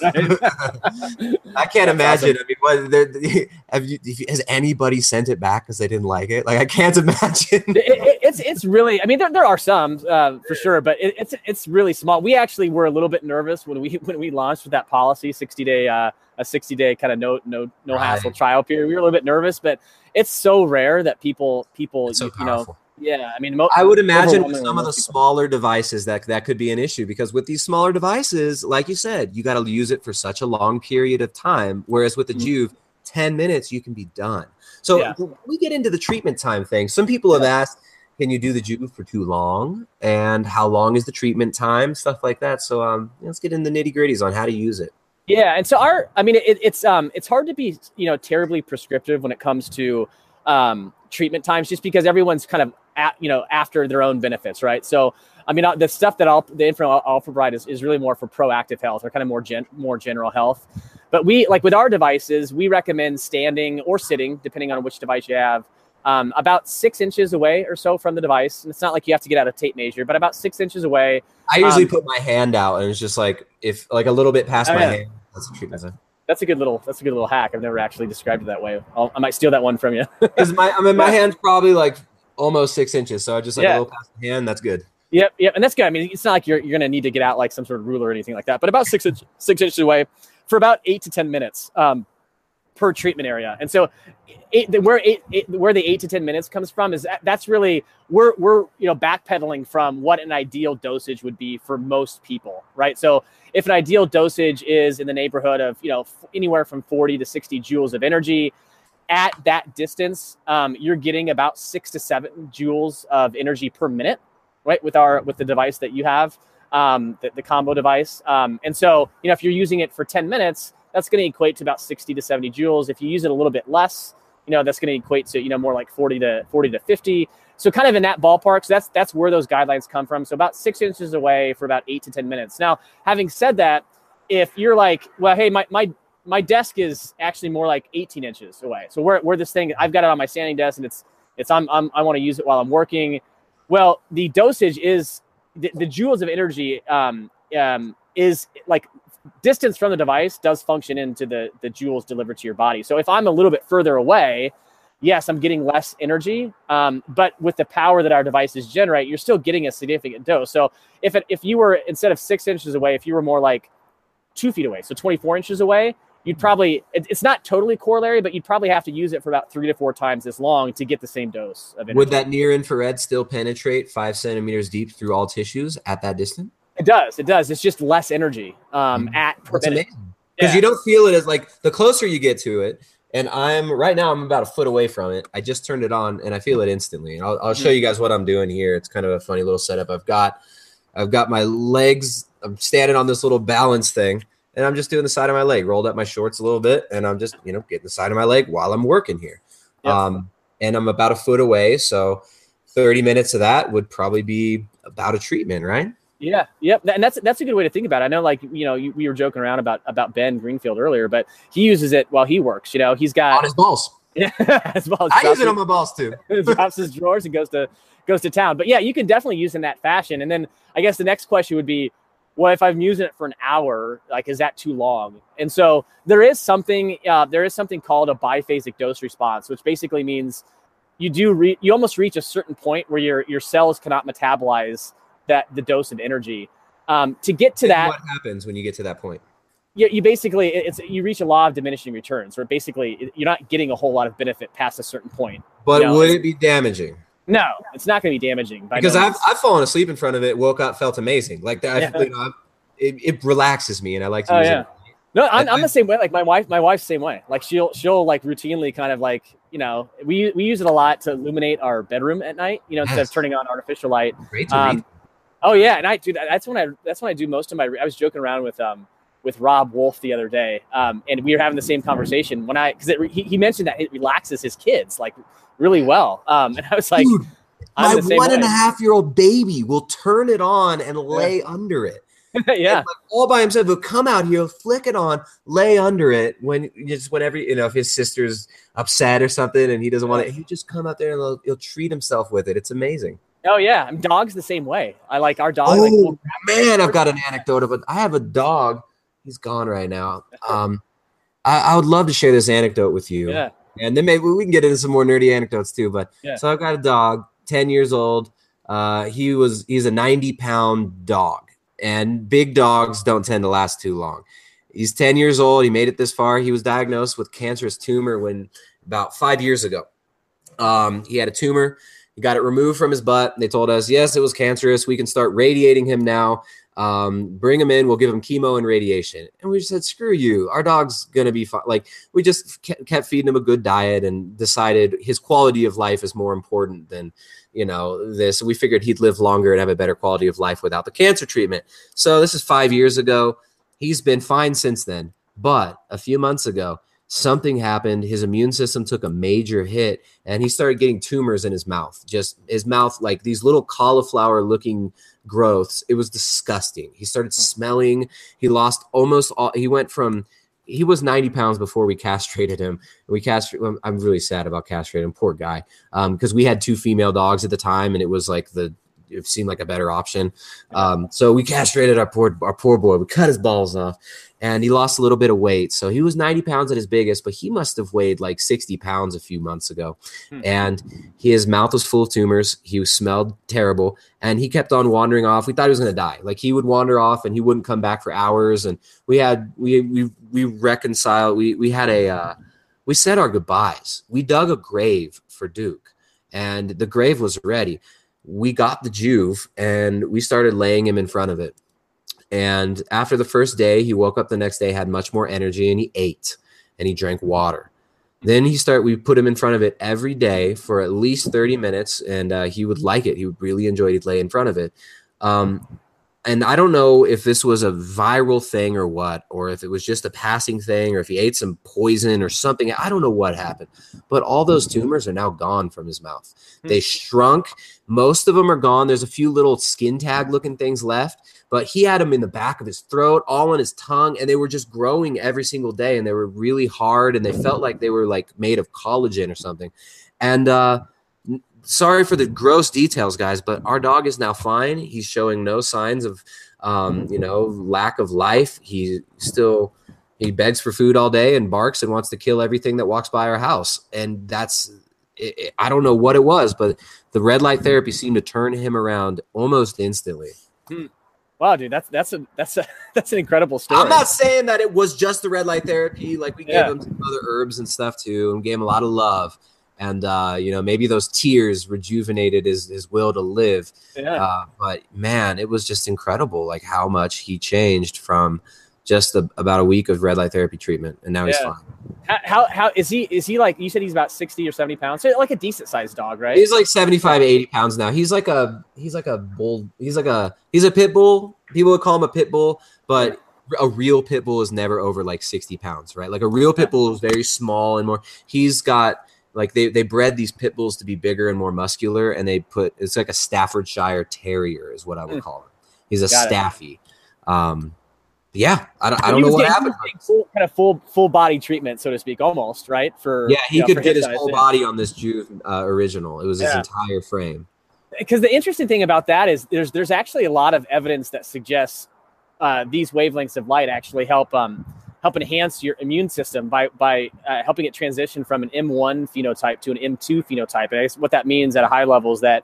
I can't That's imagine. Awesome. I mean, what have you, has anybody sent it back because they didn't like it? Like I can't imagine. it, it, it's it's really. I mean, there, there are some uh, for sure, but it, it's it's really small. We actually were a little bit nervous when we when we launched with that policy, sixty day. Uh, a sixty day kind of no no no right. hassle trial period. We were a little bit nervous, but it's so rare that people people so you, you know yeah I mean mo- I would imagine with some of the people. smaller devices that that could be an issue, because with these smaller devices, like you said, you got to use it for such a long period of time, whereas with the mm-hmm. Joovv, ten minutes you can be done. So yeah. we get into the treatment time thing. Some people have yeah. asked, can you do the Joovv for too long, and how long is the treatment time, stuff like that. So um let's get into the nitty gritties on how to use it. Yeah, and so our, I mean, it, it's um, it's hard to be, you know, terribly prescriptive when it comes to um, treatment times, just because everyone's kind of, at, you know, after their own benefits, right? So, I mean, the stuff that I'll, the info I'll, I'll provide is, is really more for proactive health, or kind of more gen, more general health. But we, like with our devices, we recommend standing or sitting, depending on which device you have, um, about six inches away or so from the device. And it's not like you have to get out a tape measure, but about six inches away. I usually um, put my hand out, and it's just like if like a little bit past oh, my yeah. hand. That's a treatment time. That's a good little. That's a good little hack. I've never actually described it that way. I'll, I might steal that one from you. Because my, I mean, my hand's probably like almost six inches, so I just like yeah. a little past the hand. That's good. Yep, yep, and that's good. I mean, it's not like you're you're gonna need to get out like some sort of ruler or anything like that. But about six inch, six inches away, for about eight to ten minutes um, per treatment area. And so, eight, where eight, eight, where the eight to ten minutes comes from is that, that's really we're we're you know backpedaling from what an ideal dosage would be for most people, right? So if an ideal dosage is in the neighborhood of you know anywhere from forty to sixty joules of energy, at that distance, um, you're getting about six to seven joules of energy per minute, right? With our with the device that you have, um, the, the combo device, um, and so you know if you're using it for ten minutes, that's going to equate to about sixty to seventy joules. If you use it a little bit less, you know, that's going to equate to, you know, more like forty to fifty. So kind of in that ballpark. So that's, that's where those guidelines come from. So about six inches away for about eight to ten minutes. Now, having said that, if you're like, well, hey, my, my, my desk is actually more like eighteen inches away. So where, where this thing, I've got it on my standing desk and it's, it's, I'm, I'm I want to use it while I'm working. Well, the dosage is the, the joules of energy um, um, is like, distance from the device does function into the, the joules delivered to your body. So if I'm a little bit further away, yes, I'm getting less energy. Um, but with the power that our devices generate, you're still getting a significant dose. So if it, if you were, instead of six inches away, if you were more like two feet away, so twenty-four inches away, you'd probably, it, it's not totally corollary, but you'd probably have to use it for about three to four times as long to get the same dose of energy. Would that near infrared still penetrate five centimeters deep through all tissues at that distance? It does. It does. It's just less energy um, at per That's minute. amazing. Because yeah. you don't feel it as like the closer you get to it. And I'm right now, I'm about a foot away from it. I just turned it on and I feel it instantly. And I'll, I'll show you guys what I'm doing here. It's kind of a funny little setup. I've got, I've got my legs. I'm standing on this little balance thing, and I'm just doing the side of my leg, rolled up my shorts a little bit, and I'm just, you know, getting the side of my leg while I'm working here. Yep. Um, and I'm about a foot away, so thirty minutes of that would probably be about a treatment, right? Yeah, yep, and that's that's a good way to think about it. I know, like, you know, you, we were joking around about about Ben Greenfield earlier, but he uses it while he works. You know, he's got on his balls. Yeah, his balls. I use it on my balls too. Drops his drawers and goes to goes to town. But yeah, you can definitely use it in that fashion. And then I guess the next question would be, well, if I'm using it for an hour, like, is that too long? And so there is something uh, there is something called a biphasic dose response, which basically means you do re- you almost reach a certain point where your your cells cannot metabolize that the dose of energy. Um, to get to And that, what happens when you get to that point? You, you basically it's you reach a law of diminishing returns, where basically you're not getting a whole lot of benefit past a certain point. But you know? would it be damaging? No, it's not going to be damaging. Because no I've I've fallen asleep in front of it, woke up, felt amazing. Like that, yeah. you know, it, it relaxes me, and I like to oh, use yeah. it. No, I'm, I'm the same way. Like my wife, my wife's the same way. Like she'll she'll like routinely kind of like, you know, we we use it a lot to illuminate our bedroom at night. You know, yes. instead of turning on artificial light. Great to um, read. Oh yeah, and I do. That's when I that's when I do most of my. I was joking around with um. with Rob Wolf the other day. Um, and we were having the same conversation when I, cause it, he, he mentioned that it relaxes his kids like really well. Um, and I was like, Dude, I'm my the same one way. and a half year old baby will turn it on and lay yeah. under it. yeah. Like all by himself. He'll come out here, he'll flick it on, lay under it when just whenever, you know, if his sister's upset or something and he doesn't want it, he'll just come out there and he'll, he'll treat himself with it. It's amazing. Oh yeah. Dogs the same way. I like our dog. Oh like, we'll man, I've got an anecdote of it. I have a dog. He's gone right now. Um, I, I would love to share this anecdote with you. Yeah. And then maybe we can get into some more nerdy anecdotes too. But yeah. so I've got a dog, ten years old. Uh, he was he's a ninety pound dog, and big dogs don't tend to last too long. He's ten years old. He made it this far. He was diagnosed with cancerous tumor when about five years ago. Um, he had a tumor. He got it removed from his butt. They told us, yes, it was cancerous. We can start radiating him now. Um, bring him in. We'll give him chemo and radiation. And we just said, screw you. Our dog's going to be fine. Like we just kept feeding him a good diet and decided his quality of life is more important than, you know, this. We figured he'd live longer and have a better quality of life without the cancer treatment. So this is five years ago. He's been fine since then. But a few months ago, something happened. His immune system took a major hit and he started getting tumors in his mouth. Just his mouth, like these little cauliflower looking growths. It was disgusting. He started smelling. He lost almost all. He went from, he was ninety pounds before we castrated him. We castrated, I'm really sad about castrating him. Poor guy. Um, because we had two female dogs at the time and it was like the, it seemed like a better option. Um, so we castrated our poor, our poor boy. We cut his balls off. And he lost a little bit of weight. So he was ninety pounds at his biggest, but he must have weighed like sixty pounds a few months ago. Hmm. And his mouth was full of tumors. He was smelled terrible. And he kept on wandering off. We thought he was going to die. Like he would wander off and he wouldn't come back for hours. And we had, we, we, we reconciled, we, we had a, uh, we said our goodbyes. We dug a grave for Duke and the grave was ready. We got the Juve and we started laying him in front of it. And after the first day, he woke up the next day, had much more energy, and he ate and he drank water. Then he started, we put him in front of it every day for at least thirty minutes, and uh, he would like it. He would really enjoy it. He'd lay in front of it. Um, and I don't know if this was a viral thing or what, or if it was just a passing thing, or if he ate some poison or something. I don't know what happened, but all those tumors are now gone from his mouth. They shrunk. Most of them are gone. There's a few little skin tag looking things left, but he had them in the back of his throat, all on his tongue, and they were just growing every single day, and they were really hard, and they felt like they were like made of collagen or something. And uh, sorry for the gross details, guys, but our dog is now fine. He's showing no signs of, um, you know, lack of life. He still he begs for food all day and barks and wants to kill everything that walks by our house, and that's. It, it, I don't know what it was, but the red light therapy seemed to turn him around almost instantly. Hmm. Wow, dude, that's that's a that's a that's an incredible story. I'm not saying that it was just the red light therapy. Like we yeah. gave him some other herbs and stuff too, and gave him a lot of love. And uh, you know, maybe those tears rejuvenated his his will to live. Yeah. Uh, but man, it was just incredible, like how much he changed from just a, about a week of red light therapy treatment, and now yeah. he's fine. How, how how is he? Is he like you said? He's about sixty or seventy pounds, so like a decent sized dog, right? He's like seventy-five, eighty pounds now. He's like a he's like a bull. He's like a he's a pit bull. People would call him a pit bull, but a real pit bull is never over like sixty pounds, right? Like a real pit bull is very small and more. He's got like they they bred these pit bulls to be bigger and more muscular, and they put it's like a Staffordshire Terrier is what I would call him. He's a got staffy. It. Um, Yeah, I don't, I don't know what happened. Full, kind of full full body treatment, so to speak, almost, right? For yeah, he you know, could get his size, whole yeah. body on this Juve uh, original. It was his yeah. entire frame. Because the interesting thing about that is there's there's actually a lot of evidence that suggests uh, these wavelengths of light actually help um help enhance your immune system by by uh, helping it transition from an M one phenotype to an M two phenotype. And I guess what that means at a high level is that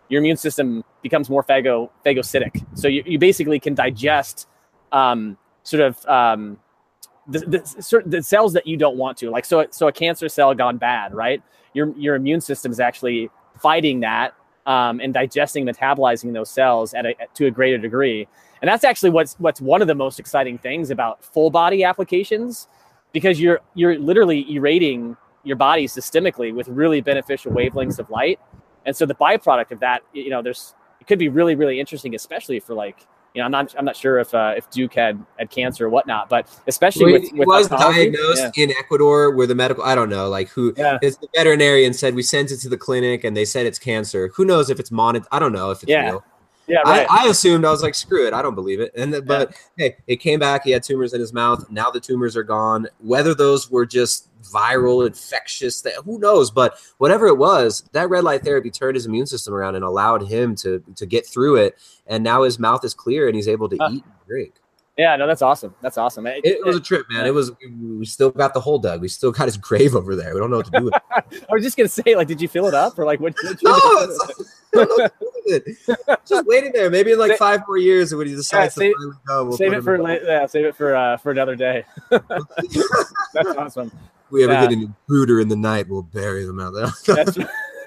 your immune system becomes more phago phagocytic. So you, you basically can digest um, sort of um, the, the, the cells that you don't want to. Like so, so a cancer cell gone bad, right? Your your immune system is actually fighting that um, and digesting, metabolizing those cells at a, to a greater degree. And that's actually what's what's one of the most exciting things about full body applications, because you're you're literally irradiating your body systemically with really beneficial wavelengths of light. And so the byproduct of that, you know, there's it could be really, really interesting, especially for like, you know, I'm not I'm not sure if uh, if Duke had had cancer or whatnot, but especially well, with, he with was oncology, diagnosed yeah. in Ecuador where the medical I don't know like who yeah. it's the veterinarian said we sent it to the clinic and they said it's cancer. Who knows if it's monitored? I don't know if it's yeah. real. Yeah, right. I, I assumed I was like, screw it, I don't believe it. And the, but yeah. hey, it came back. He had tumors in his mouth. Now the tumors are gone. Whether those were just viral, infectious, that who knows? But whatever it was, that red light therapy turned his immune system around and allowed him to to get through it. And now his mouth is clear and he's able to uh, eat and drink. Yeah, no, that's awesome. That's awesome. It, it was a trip, man. Yeah. It was. We still got the hole dug. We still got his grave over there. We don't know what to do with it. I was just gonna say, like, did you fill it up or like what? what no, it's, I don't know what to do with it. Just waiting there. Maybe in like Sa- five more years, when he decides yeah, save, to finally go, we'll save put it for him la- yeah, save it for uh, for another day. That's awesome. If we ever yeah. get an intruder in the night, we'll bury them out there. That's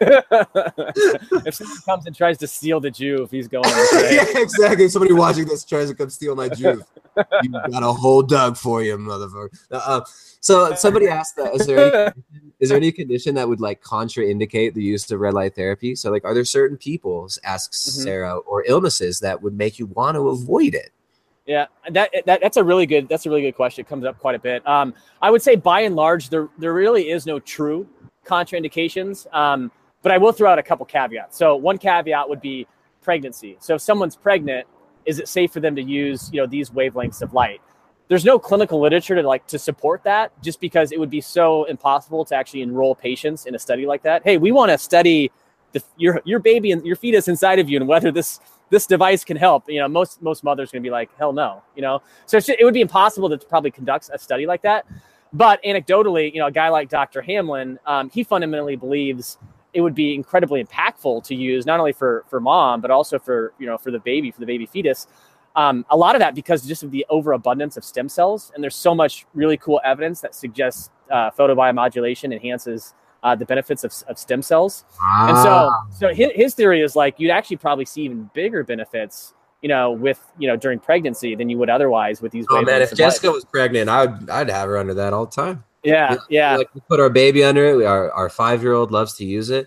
if someone comes and tries to steal the Jew, if he's going, yeah, exactly. If somebody watching this tries to come steal my Jew, you got a whole dug for you, motherfucker. Uh, so somebody asked that: is there any, is there any condition that would like contraindicate the use of red light therapy? So, like, are there certain people, asks mm-hmm. Sarah, or illnesses that would make you want to avoid it? Yeah, that, that that's a really good that's a really good question. It comes up quite a bit. Um, I would say by and large, there there really is no true contraindications. Um, But I will throw out a couple caveats. So one caveat would be pregnancy. So if someone's pregnant, is it safe for them to use, you know, these wavelengths of light? There's no clinical literature to like to support that, just because it would be so impossible to actually enroll patients in a study like that. Hey, we want to study the, your your baby and your fetus inside of you and whether this this device can help. You know, most most mothers are going to be like, hell no. You know, so it's, it would be impossible to probably conduct a study like that. But anecdotally, you know, a guy like Doctor Hamlin, um, he fundamentally believes it would be incredibly impactful to use not only for, for mom, but also for, you know, for the baby, for the baby fetus. Um, a lot of that because just of the overabundance of stem cells. And there's so much really cool evidence that suggests uh, photobiomodulation enhances uh, the benefits of, of stem cells. Ah. And so, so his, his theory is like, you'd actually probably see even bigger benefits, you know, with, you know, during pregnancy than you would otherwise with these. Oh man, if Jessica life. was pregnant, I would, I'd have her under that all the time. Yeah, yeah. Like we put our baby under it. We, our our five year old loves to use it.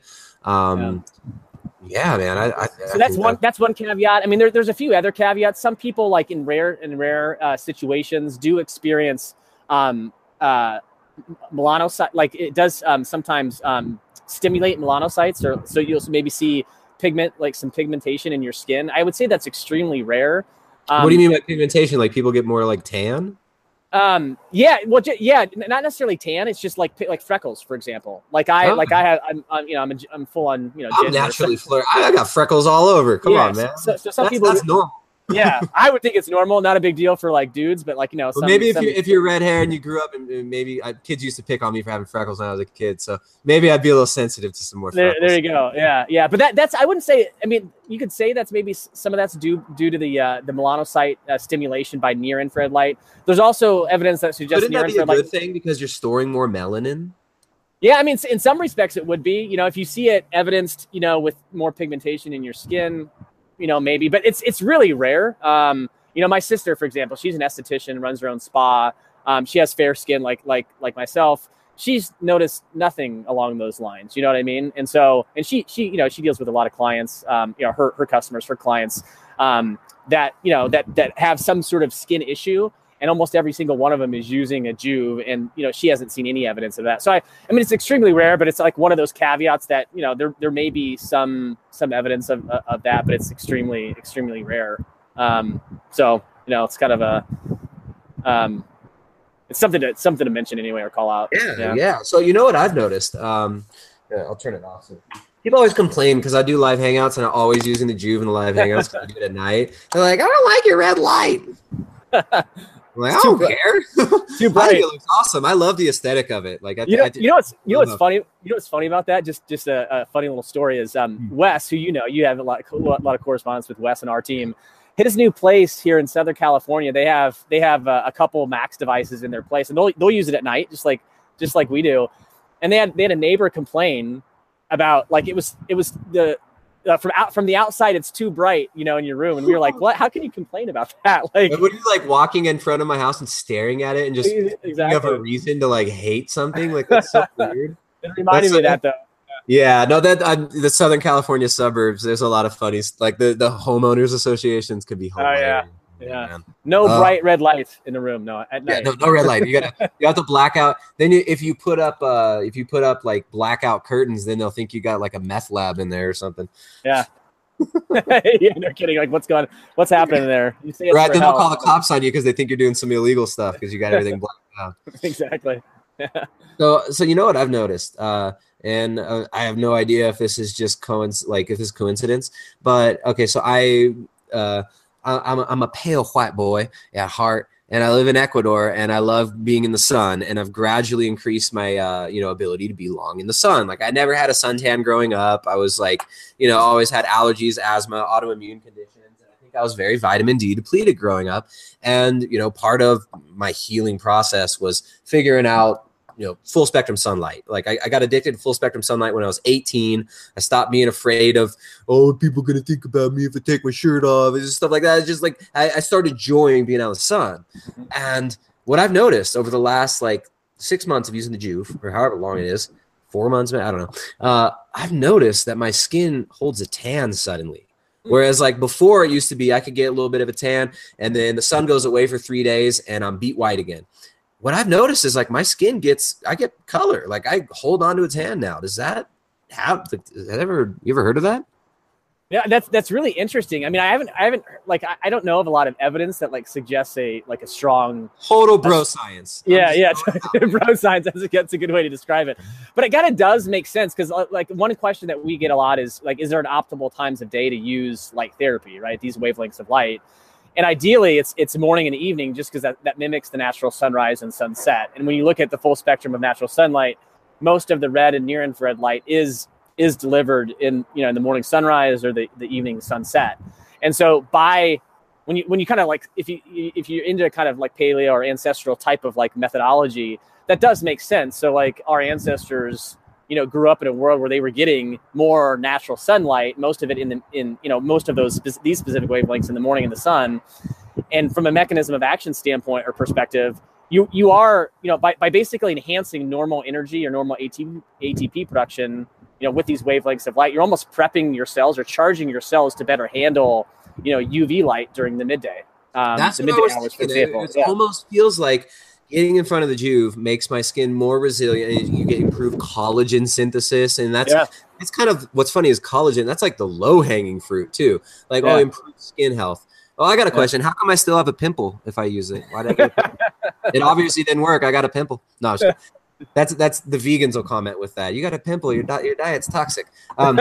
Um, yeah. yeah, man. I, I so I that's one. That... That's one caveat. I mean, there, there's a few other caveats. Some people, like in rare in rare uh, situations, do experience um, uh, melanocyte. Like it does um, sometimes um, stimulate melanocytes, or so you'll maybe see pigment, like some pigmentation in your skin. I would say that's extremely rare. Um, what do you mean by pigmentation? Like people get more like tan? Um, yeah, well, j- yeah, not necessarily tan. It's just like, like freckles, for example. Like I, oh. like I have, I'm, I'm, you know, I'm, a, I'm full on, you know, I'm naturally fleur. I got freckles all over. Come yeah, on, man. So, so some that's, people, that's normal. Yeah, I would think it's normal, not a big deal for like dudes, but like, you know, some, well, maybe if some, you if you're red hair and you grew up and, and maybe I, kids used to pick on me for having freckles when I was a kid, so maybe I'd be a little sensitive to some more freckles. There, there you go. Yeah, yeah, but that that's I wouldn't say. I mean, you could say that's maybe some of that's due due to the uh, the melanocyte uh, stimulation by near infrared light. There's also evidence that suggests near infrared light. Wouldn't that be a good thing because you're storing more melanin? Yeah, I mean, in some respects it would be. You know, if you see it evidenced, you know, with more pigmentation in your skin, you know, maybe, but it's it's really rare. Um, you know, my sister, for example, she's an esthetician, runs her own spa. Um, she has fair skin, like like like myself. She's noticed nothing along those lines. You know what I mean? And so, and she she you know she deals with a lot of clients, um, you know, her her customers, her clients, um, that you know that that have some sort of skin issue. And almost every single one of them is using a Juve, and you know she hasn't seen any evidence of that. So I, I mean, it's extremely rare, but it's like one of those caveats that you know there there may be some some evidence of of that, but it's extremely extremely rare. Um, so you know it's kind of a um, it's something to something to mention anyway or call out. Yeah, yeah. yeah. So you know what I've noticed? Um, yeah, I'll turn it off. So people always complain because I do live hangouts and I'm always using the Juve in the live hangouts because I do it at night. They're like, I don't like your red light. I'm like, I don't too care. Too I bright. think it looks awesome. I love the aesthetic of it. Like, I, You know, I, you know what's you know what's love- funny. You know what's funny about that? Just just a, a funny little story is um, Wes, who you know, you have a lot a lot of correspondence with Wes and our team. His new place here in Southern California, they have they have a, a couple Max devices in their place, and they'll they'll use it at night, just like just like we do. And they had they had a neighbor complain about like it was it was the uh, from out from the outside it's too bright, you know, in your room, and we were like, what? How can you complain about that? Like, But would you like walking in front of my house and staring at it and just exactly have a reason to like hate something? Like, that's so weird. It reminded That's me of so- that though. Yeah, no, that uh, the Southern California suburbs. There's a lot of funny, like the the homeowners associations could be hilarious. yeah. Yeah. man. No Uh, bright red lights in the room. No, at Yeah, night. no, no red light. You gotta you have to black out. Then you, if you put up uh if you put up like blackout curtains, then they'll think you got like a meth lab in there or something. Yeah. Yeah, no kidding. Like, what's going? What's happening there? You say it's Right? for Then they'll help. call the cops on you because they think you're doing some illegal stuff because you got everything blacked out. Exactly. So, so you know what I've noticed, uh, and uh, I have no idea if this is just coinc- like if this is coincidence, but okay. So I, uh, I I'm a, I'm a pale white boy at heart, and I live in Ecuador, and I love being in the sun, and I've gradually increased my uh, you know ability to be long in the sun. Like I never had a suntan growing up. I was like, you know, always had allergies, asthma, autoimmune conditions. I was very vitamin D depleted growing up. And, you know, part of my healing process was figuring out, you know, full spectrum sunlight. Like I, I got addicted to full spectrum sunlight when I was eighteen. I stopped being afraid of, oh, are people going to think about me if I take my shirt off and just stuff like that. It's just like, I, I started enjoying being out in the sun. And what I've noticed over the last like six months of using the Juve, or however long it is, four months, I don't know. Uh, I've noticed that my skin holds a tan suddenly. Whereas like before it used to be I could get a little bit of a tan and then the sun goes away for three days and I'm beat white again. What I've noticed is like my skin gets, I get color. Like I hold on to a tan now. Does that have, has that ever, you ever heard of that? Yeah, that's that's really interesting. I mean, I haven't, I haven't, like, I, I don't know of a lot of evidence that like suggests a like a strong Total bro science. Yeah, yeah, bro science. That's a, that's a good way to describe it. But it kind of does make sense because, like, one question that we get a lot is like, is there an optimal times of day to use light therapy? Right, these wavelengths of light, and ideally, it's it's morning and evening, just because that, that mimics the natural sunrise and sunset. And when you look at the full spectrum of natural sunlight, most of the red and near infrared light is is delivered in, you know, in the morning sunrise or the, the evening sunset. And so by when you when you kind of like if you if you're into kind of like paleo or ancestral type of like methodology, that does make sense. So like our ancestors, you know, grew up in a world where they were getting more natural sunlight, most of it in the in you know most of those these specific wavelengths in the morning in the sun. And from a mechanism of action standpoint or perspective, you you are, you know, by, by basically enhancing normal energy or normal A T P production, you know, with these wavelengths of light, you're almost prepping your cells or charging your cells to better handle, you know, U V light during the midday. Um, That's the what I midday was hours, for thinking. example. It, it Yeah. almost feels like getting in front of the Juve makes my skin more resilient. And you get improved collagen synthesis, and that's Yeah. it's kind of what's funny is collagen. That's like the low hanging fruit too. Like Yeah. oh, improved skin health. Oh, I got a question. How come I still have a pimple if I use it? Why did I get a pimple? It obviously didn't work. I got a pimple. No, I was just- that's that's the vegans will comment with that. You got a pimple. Your di- your diet's toxic. Um,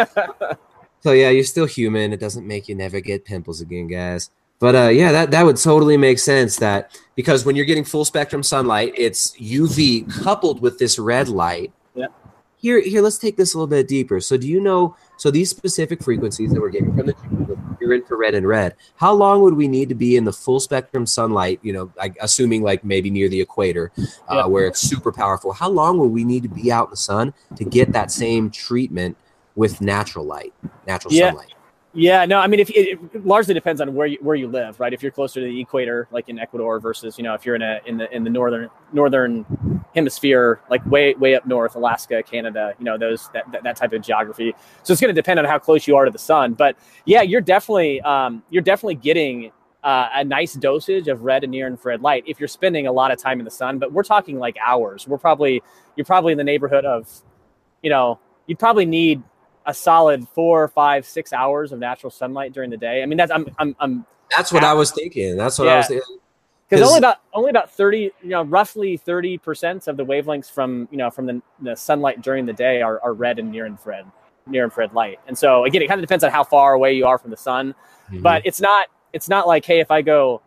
so yeah, you're still human. It doesn't make you never get pimples again, guys. But uh, yeah, that, that would totally make sense. That because when you're getting full spectrum sunlight, it's U V coupled with this red light. Yeah. Here, here, let's take this a little bit deeper. So, do you know? So, these specific frequencies that we're getting from the near infrared and red, how long would we need to be in the full spectrum sunlight? You know, I, assuming like maybe near the equator, uh, Yeah. where it's super powerful. How long will we need to be out in the sun to get that same treatment with natural light, natural Yeah. sunlight? Yeah, no, I mean, if it, it largely depends on where you where you live, right? If you're closer to the equator, like in Ecuador, versus, you know, if you're in a in the in the northern northern hemisphere, like way way up north, Alaska, Canada, you know, those that that, that type of geography. So it's going to depend on how close you are to the sun. But yeah, you're definitely um, you're definitely getting uh, a nice dosage of red and near infrared light if you're spending a lot of time in the sun. But we're talking like hours. We're probably you're probably in the neighborhood of, you know, you'd probably need a solid four, five, six hours of natural sunlight during the day. I mean, that's I'm I'm I'm That's what I was thinking. That's what Yeah. I was thinking. because only about only about thirty, you know, roughly thirty percent of the wavelengths from you know from the, the sunlight during the day are, are red and near infrared, near infrared light. And so again, it kind of depends on how far away you are from the sun, Mhm. but it's not it's not like, hey, if I go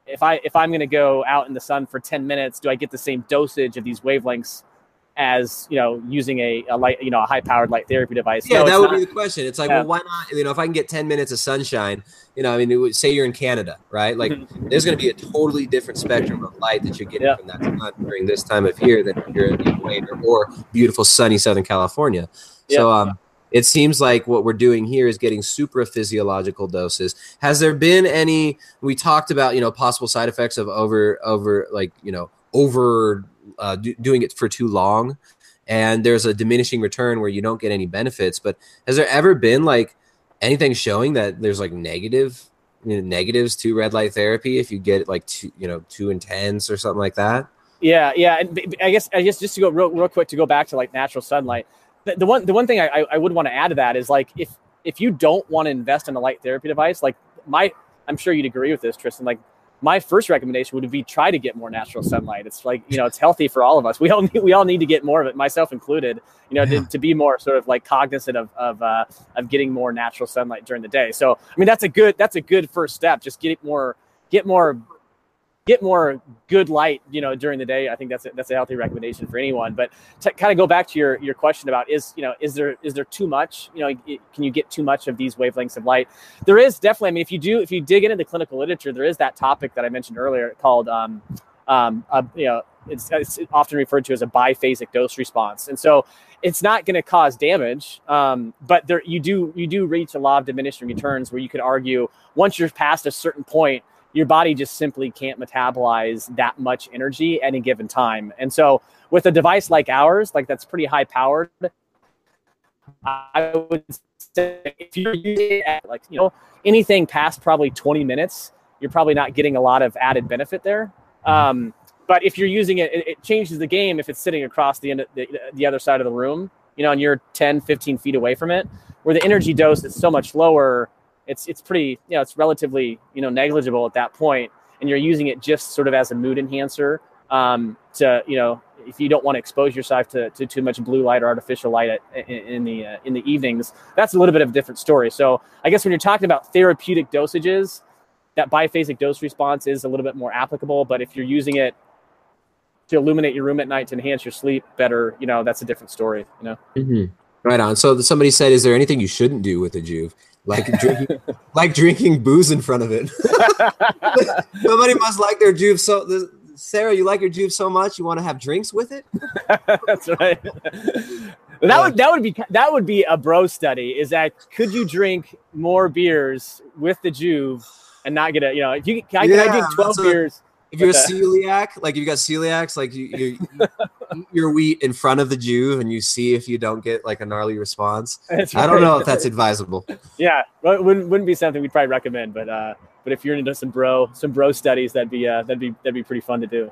if I if I'm going to go out in the sun for ten minutes, do I get the same dosage of these wavelengths as, you know, using a, a light, you know, a high powered light therapy device? Yeah, no, that would not. be the question. It's like, Yeah. well, why not? You know, if I can get ten minutes of sunshine, you know, I mean, it would, say you're in Canada, right? Like, there's going to be a totally different spectrum of light that you're getting Yeah. from that sun during this time of year than if you're in the equator or beautiful sunny Southern California. So, Yeah. um, it seems like what we're doing here is getting super physiological doses. Has there been any? We talked about, you know, possible side effects of over, over, like, you know, over uh, do, doing it for too long. And there's a diminishing return where you don't get any benefits. But has there ever been like anything showing that there's like negative, you know, negatives to red light therapy if you get like two, you know, too intense or something like that? Yeah, yeah, and I guess I guess just to go real, real quick to go back to like natural sunlight. The, the one the one thing I, I would want to add to that is like if if you don't want to invest in a light therapy device, like my I'm sure you'd agree with this, Tristan. Like my first recommendation would be try to get more natural sunlight. It's like, you know, it's healthy for all of us. We all need, we all need to get more of it, myself included, you know, yeah. to, to be more sort of like cognizant of, of, uh, of getting more natural sunlight during the day. So, I mean, that's a good, that's a good first step. Just get more, get more, get more good light, you know, during the day. I think that's a, that's a healthy recommendation for anyone. But to kind of go back to your, your question about is, you know, is there, is there too much, you know, it, can you get too much of these wavelengths of light? There is definitely, I mean, if you do, if you dig into the clinical literature, there is that topic that I mentioned earlier called, um, um, uh, you know, it's, it's often referred to as a biphasic dose response. And so it's not going to cause damage. Um, but there, you do, you do reach a law of diminishing returns where you could argue once you're past a certain point, your body just simply can't metabolize that much energy at any given time. And so with a device like ours, like that's pretty high powered, I would say if you're using it at like, you know, anything past probably twenty minutes, you're probably not getting a lot of added benefit there. Um, but if you're using it, it, it changes the game if it's sitting across the end of the, the other side of the room, you know, and you're ten, fifteen feet away from it, where the energy dose is so much lower. It's it's pretty, you know, it's relatively, you know, negligible at that point, and you're using it just sort of as a mood enhancer um, to, you know, if you don't want to expose yourself to, to too much blue light or artificial light at, in, in the uh, in the evenings. That's a little bit of a different story. So I guess when you're talking about therapeutic dosages, that biphasic dose response is a little bit more applicable. But if you're using it to illuminate your room at night to enhance your sleep better, you know, that's a different story. You know. Mm-hmm. Right on. So somebody said, is there anything you shouldn't do with a Joovv? Like drinking, like drinking booze in front of it. Somebody must like their Joovv so. The, Sarah, you like your Joovv so much, you want to have drinks with it? That's right. That uh, would that would be that would be a bro study. Is that could you drink more beers with the Joovv and not get a, you know, if you can I, yeah, can I drink twelve beers. If you're a celiac, like if you got celiacs, like you, you, you eat your wheat in front of the Joovv and you see if you don't get like a gnarly response. Right. I don't know if that's advisable. Yeah, well, it wouldn't wouldn't be something we'd probably recommend, but uh, but if you're into some bro some bro studies, that'd be uh, that'd be that'd be pretty fun to do.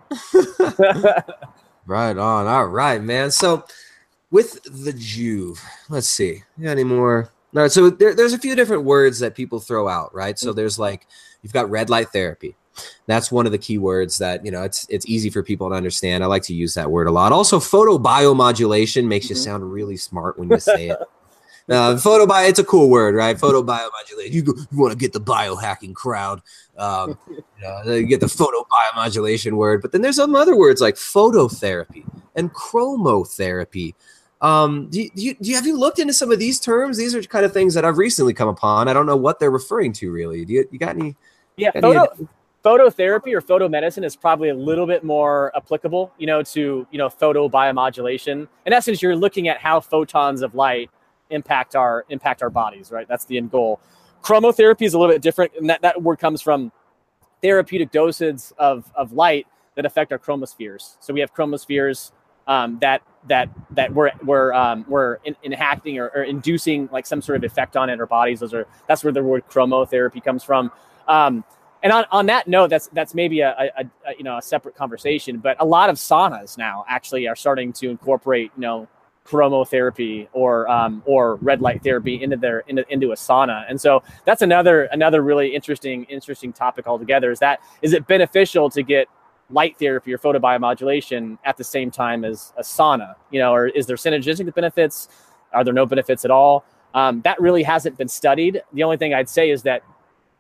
Right on. All right, man. So with the Joovv, let's see. You got any more? All right. So there, there's a few different words that people throw out, right? So there's like you've got red light therapy. That's one of the key words that, you know, it's it's easy for people to understand. I like to use that word a lot. Also, photobiomodulation makes mm-hmm. you sound really smart when you say it. Uh, photobio, it's a cool word, right? Photobiomodulation. You, you want to get the biohacking crowd. Um, you know, you get the photobiomodulation word. But then there's some other words like phototherapy and chromotherapy. Um, do you, do you, do you, have you looked into some of these terms? These are kind of things that I've recently come upon. I don't know what they're referring to, really. Do you, you got any? Yeah, got photo, any phototherapy or photomedicine is probably a little bit more applicable, you know, to, you know, photobiomodulation. In essence, you're looking at how photons of light impact our impact our bodies, right? That's the end goal. Chromotherapy is a little bit different, and that, that word comes from therapeutic doses of, of light that affect our chromospheres. So we have chromospheres um, that that that we're we're um, we're in, enacting or, or inducing like some sort of effect on in our bodies. Those are that's where the word chromotherapy comes from. Um, and on, on that note, that's that's maybe a, a, a you know a separate conversation. But a lot of saunas now actually are starting to incorporate you know chromotherapy or um, or red light therapy into their into, into a sauna. And so that's another another really interesting interesting topic altogether. Is that is it beneficial to get light therapy or photobiomodulation at the same time as a sauna? You know, or is there synergistic benefits? Are there no benefits at all? Um, that really hasn't been studied. The only thing I'd say is that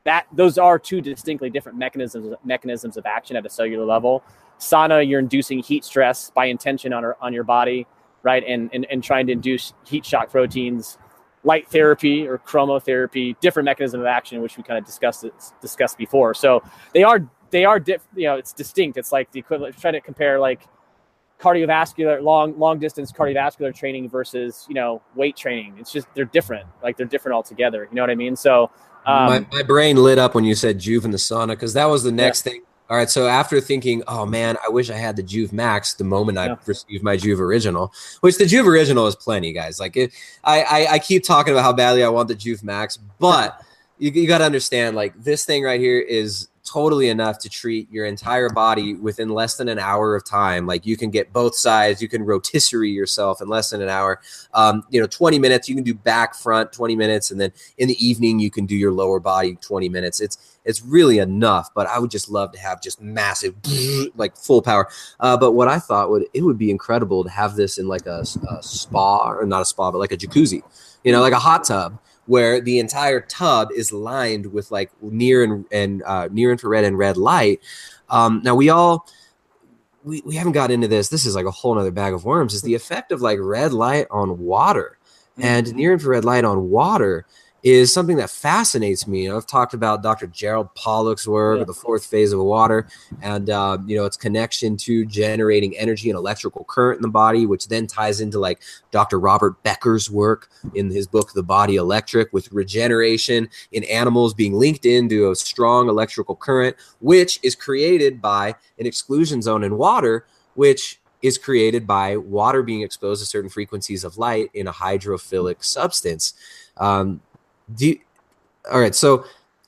that those are two distinctly different mechanisms mechanisms of action at a cellular level. Sauna, you're inducing heat stress by intention on, our, on your body, right? And, and, and trying to induce heat shock proteins. Light therapy or chromotherapy, different mechanism of action, which we kind of discussed discussed before. So they are they are diff, you know, it's distinct. It's like the equivalent. Trying to compare like cardiovascular long long distance cardiovascular training versus, you know, weight training. It's just they're different. Like they're different altogether. You know what I mean? So um, my my brain lit up when you said Juve in the sauna, because that was the next yeah. thing. All right, so after thinking, oh man, I wish I had the Juve Max the moment I yeah. received my Juve Original, which the Juve Original is plenty, guys. Like, it, I, I I keep talking about how badly I want the Juve Max, but you, you got to understand, like, this thing right here is totally enough to treat your entire body within less than an hour of time. Like, you can get both sides. You can rotisserie yourself in less than an hour. Um, you know, twenty minutes, you can do back, front, twenty minutes. And then in the evening, you can do your lower body twenty minutes. It's, it's really enough, but I would just love to have just massive, like full power. Uh, but what I thought would, it would be incredible to have this in like a, a spa, or not a spa, but like a jacuzzi, you know, like a hot tub, where the entire tub is lined with like near and, and uh, near infrared and red light. Um, now we all, we, we haven't got into this. This is like a whole nother bag of worms, is the effect of like red light on water. And near infrared light on water is something that fascinates me. You know, I've talked about Doctor Gerald Pollack's work, yeah. the fourth phase of water, and uh, you know, its connection to generating energy and electrical current in the body, which then ties into like Doctor Robert Becker's work in his book The Body Electric, with regeneration in animals being linked into a strong electrical current, which is created by an exclusion zone in water, which is created by water being exposed to certain frequencies of light in a hydrophilic substance. Um, Do you, all right. So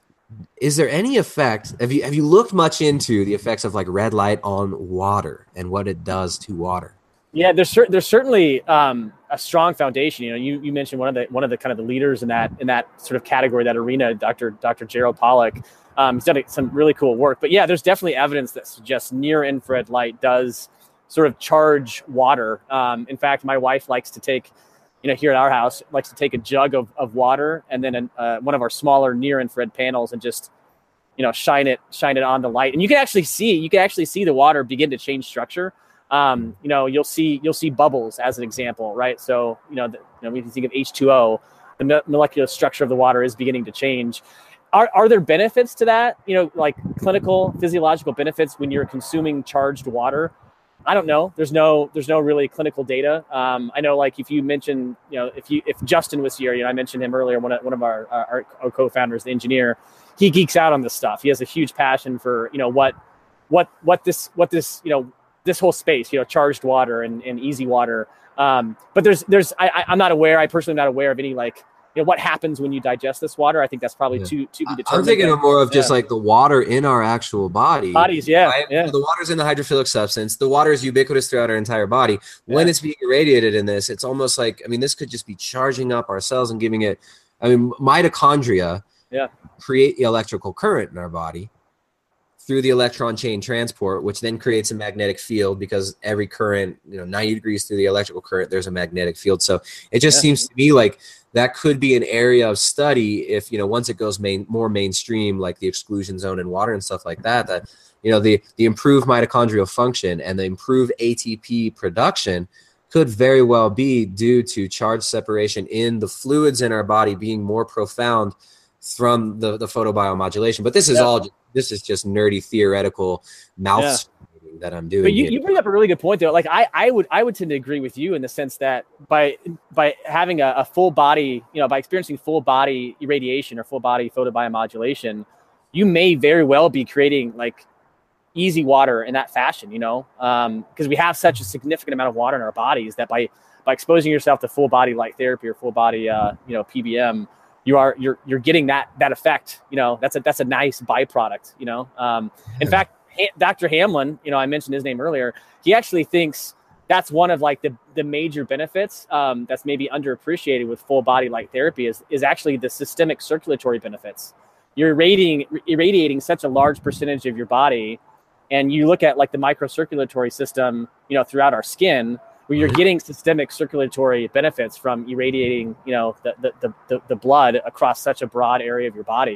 is there any effect? Have you, have you looked much into the effects of like red light on water and what it does to water? Yeah, there's cer- there's certainly um, a strong foundation. You know, you, you mentioned one of the, one of the kind of the leaders in that, in that sort of category, that arena, Doctor Doctor Gerald Pollack. Um, he's done some really cool work, but yeah, there's definitely evidence that suggests near infrared light does sort of charge water. Um, in fact, my wife likes to take, you know, here at our house, likes to take a jug of, of water and then uh, one of our smaller near infrared panels and just, you know, shine it, shine it on the light. And you can actually see, you can actually see the water begin to change structure. Um, you know, you'll see, you'll see bubbles as an example, right? So, you know, the, you know, when you think of H two O, the me- molecular structure of the water is beginning to change. Are, are there benefits to that? You know, like clinical physiological benefits when you're consuming charged water? I don't know. There's no, there's no really clinical data. Um, I know, like if you mention, you know, if you, if Justin was here, you know, I mentioned him earlier, one of, one of our, our, our co-founders, the engineer, he geeks out on this stuff. He has a huge passion for, you know, what, what, what this, what this, you know, this whole space, you know, charged water and, and easy water. Um, but there's, there's, I, I'm not aware, I personally am not aware of any, like, you know, what happens when you digest this water. I think that's probably yeah. too, too be determined. I'm thinking of more of just yeah. like the water in our actual body. Bodies, yeah. Right? yeah. So the water's in the hydrophilic substance. The water is ubiquitous throughout our entire body. When yeah. it's being irradiated in this, it's almost like, I mean, this could just be charging up our cells and giving it, I mean, mitochondria yeah. create the electrical current in our body through the electron chain transport, which then creates a magnetic field, because every current, you know, ninety degrees through the electrical current, there's a magnetic field. So it just yeah. seems to me like that could be an area of study if, you know, once it goes main, more mainstream, like the exclusion zone in water and stuff like that, that, you know, the, the improved mitochondrial function and the improved A T P production could very well be due to charge separation in the fluids in our body being more profound from the, the photobiomodulation. But this is yeah. all, this is just nerdy theoretical mouth yeah. that I'm doing. But you, you bring up a really good point though. Like I, I would, I would tend to agree with you in the sense that by, by having a, a full body, you know, by experiencing full body irradiation or full body photobiomodulation, you may very well be creating like easy water in that fashion, you know, um, because we have such a significant amount of water in our bodies that by, by exposing yourself to full body light therapy or full body, uh, you know, P B M, you are, you're, you're getting that, that effect, you know, that's a, that's a nice byproduct, you know? Um, in yeah. fact, Doctor Hamlin, you know, I mentioned his name earlier. He actually thinks that's one of like the, the major benefits um, that's maybe underappreciated with full body light therapy is, is actually the systemic circulatory benefits. You're irradiating, irradiating such a large percentage of your body. And you look at like the microcirculatory system, you know, throughout our skin, where you're getting systemic circulatory benefits from irradiating, you know, the, the, the, the blood across such a broad area of your body.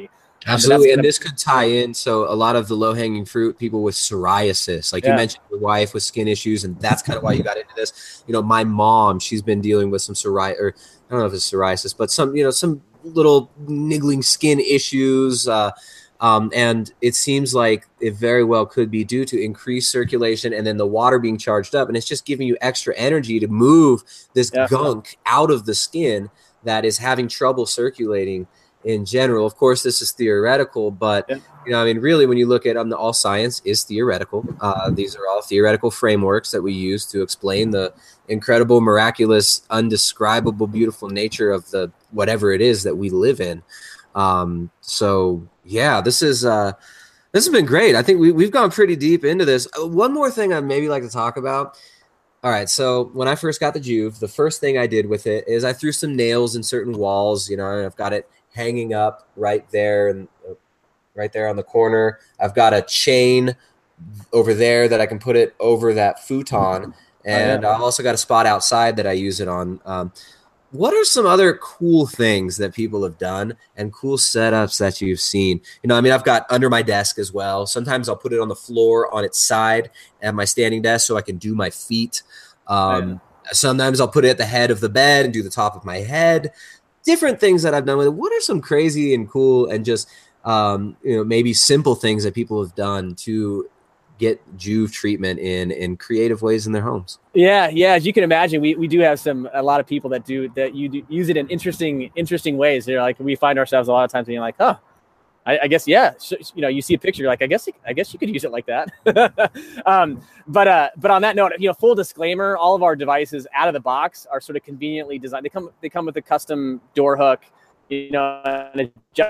Um, Absolutely. And this could tie in. So a lot of the low hanging fruit, people with psoriasis, like yeah. you mentioned your wife with skin issues, and that's kind of why you got into this. You know, my mom, she's been dealing with some psoriasis, or I don't know if it's psoriasis, but some, you know, some little niggling skin issues. Uh, um, and it seems like it very well could be due to increased circulation and then the water being charged up. And it's just giving you extra energy to move this yeah. gunk out of the skin that is having trouble circulating in general. Of course, this is theoretical, but yeah. you know, I mean, really, when you look at um, the, all science is theoretical. Uh, these are all theoretical frameworks that we use to explain the incredible, miraculous, undescribable, beautiful nature of the whatever it is that we live in. Um, so, yeah, this is uh, this has been great. I think we we've gone pretty deep into this. Uh, one more thing I'd maybe like to talk about. All right, so when I first got the Joovv, the first thing I did with it is I threw some nails in certain walls. You know, and I've got it hanging up right there and right there on the corner. I've got a chain over there that I can put it over that futon. And oh, yeah. I've also got a spot outside that I use it on. Um, what are some other cool things that people have done and cool setups that you've seen? You know, I mean, I've got under my desk as well. Sometimes I'll put it on the floor on its side at my standing desk so I can do my feet. Um, oh, yeah. Sometimes I'll put it at the head of the bed and do the top of my head. Different things that I've done with it. What are some crazy and cool and just, um, you know, maybe simple things that people have done to get Joovv treatment in in creative ways in their homes? Yeah, yeah. As you can imagine, we, we do have some a lot of people that do that you do, use it in interesting interesting ways. They're like we find ourselves a lot of times being like, oh, I, I guess yeah. So, you know, you see a picture, you're like, I guess I guess you could use it like that. um, but uh, but on that note, you know, full disclaimer: all of our devices out of the box are sort of conveniently designed. They come they come with a custom door hook, you know, an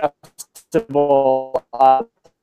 adjustable uh,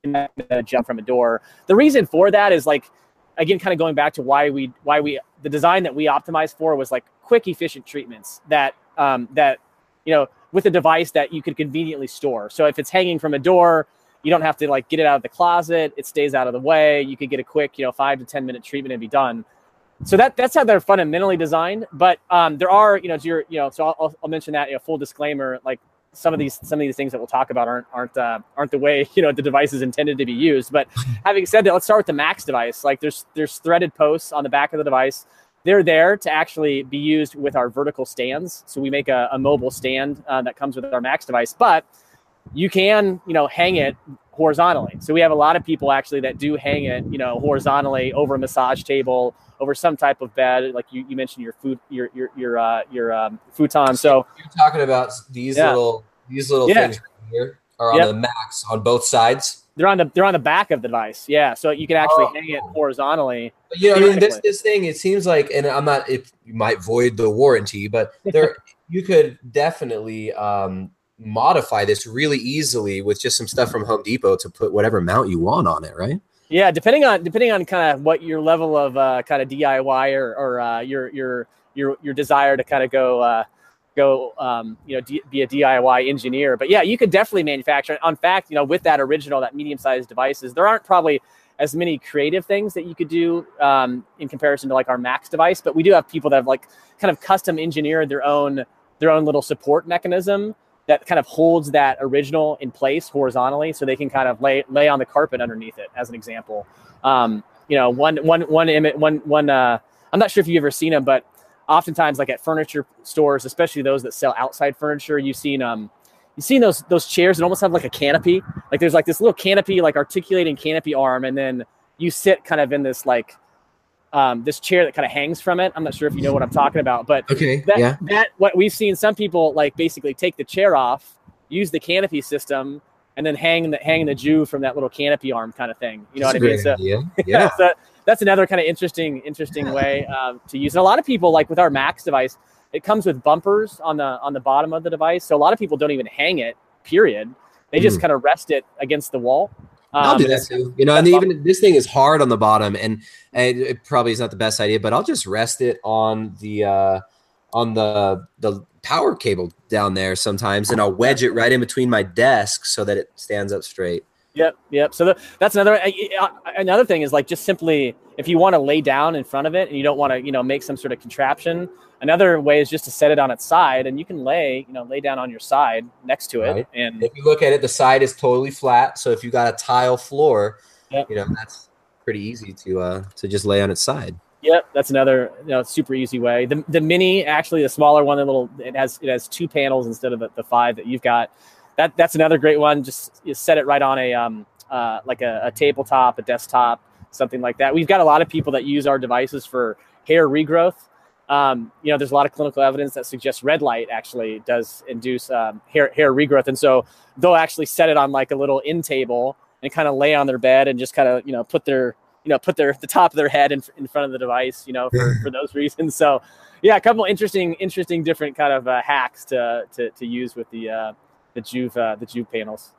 jump from a door. The reason for that is like, again, kind of going back to why we why we the design that we optimized for was like quick, efficient treatments that um, that you know. with a device that you could conveniently store. So if it's hanging from a door, you don't have to like get it out of the closet. It stays out of the way. You could get a quick, you know, five to ten minute treatment and be done. So that that's how they're fundamentally designed. But um, there are, you know, to your, you know, so I'll, I'll mention that, you know, full disclaimer, like some of these some of these things that we'll talk about aren't aren't uh, aren't the way, you know, the device is intended to be used. But having said that, let's start with the Max device. Like there's there's threaded posts on the back of the device. They're there to actually be used with our vertical stands. So we make a, a mobile stand uh, that comes with our Max device, but you can, you know, hang it horizontally. So we have a lot of people actually that do hang it, you know, horizontally over a massage table, over some type of bed. Like you, you mentioned your food, your, your, your, uh, your um, futon. So you're talking about these yeah. little, these little yeah. things right here are on yep. the Max on both sides. They're on the they're on the back of the device, yeah. So you can actually oh. hang it horizontally. But, you know, I mean, this this thing, it seems like, and I'm not, if you might void the warranty, but there you could definitely um, modify this really easily with just some stuff from Home Depot to put whatever mount you want on it, right? Yeah, depending on depending on kind of what your level of uh, kind of D I Y or or uh, your your your your desire to kind of go. Uh, go, um, you know, D- be a D I Y engineer. But yeah, you could definitely manufacture it. In fact, you know, with that original, that medium-sized devices, there aren't probably as many creative things that you could do um, in comparison to like our Max device. But we do have people that have like kind of custom engineered their own, their own little support mechanism that kind of holds that original in place horizontally. So they can kind of lay, lay on the carpet underneath it as an example. Um, you know, one, one, one image, one, one, uh, I'm not sure if you've ever seen them, but oftentimes, like at furniture stores, especially those that sell outside furniture, you've seen um, you've seen those those chairs that almost have like a canopy. Like there's like this little canopy, like articulating canopy arm, and then you sit kind of in this like um, this chair that kind of hangs from it. I'm not sure if you know what I'm talking about, but okay, that, yeah. that what we've seen some people like basically take the chair off, use the canopy system, and then hang the hang the Joovv from that little canopy arm kind of thing. You know That's what I mean? So, yeah, yeah. so that's another kind of interesting, interesting yeah. way um, to use it. A lot of people, like with our Max device, it comes with bumpers on the on the bottom of the device. So a lot of people don't even hang it, period. They just mm. kind of rest it against the wall. Um, I'll do that too. You know, and even this thing is hard on the bottom, and, and it probably is not the best idea, but I'll just rest it on the uh, on the the power cable down there sometimes, and I'll wedge it right in between my desk so that it stands up straight. Yep, yep. So the, that's another uh, another thing is like just simply if you want to lay down in front of it and you don't want to, you know, make some sort of contraption, Another way is just to set it on its side, and you can lay, you know, lay down on your side next to it. Right. And if you look at it, the side is totally flat. So if you got a tile floor, yep. you know, that's pretty easy to uh, to just lay on its side. Yep, that's another you know, super easy way. The the mini, actually, the smaller one, the little, it has it has two panels instead of the, the five that you've got. That that's another great one. Just you set it right on a um uh like a, a tabletop, a desktop, something like that. We've got a lot of people that use our devices for hair regrowth. Um, you know, there's a lot of clinical evidence that suggests red light actually does induce um, hair hair regrowth, and so they'll actually set it on like a little end table and kind of lay on their bed and just kind of you know put their you know put their the top of their head in, in front of the device, you know, for, for those reasons. So, yeah, a couple interesting interesting different kind of uh, hacks to, to to use with the uh, the Joovv uh, the Joovv panels.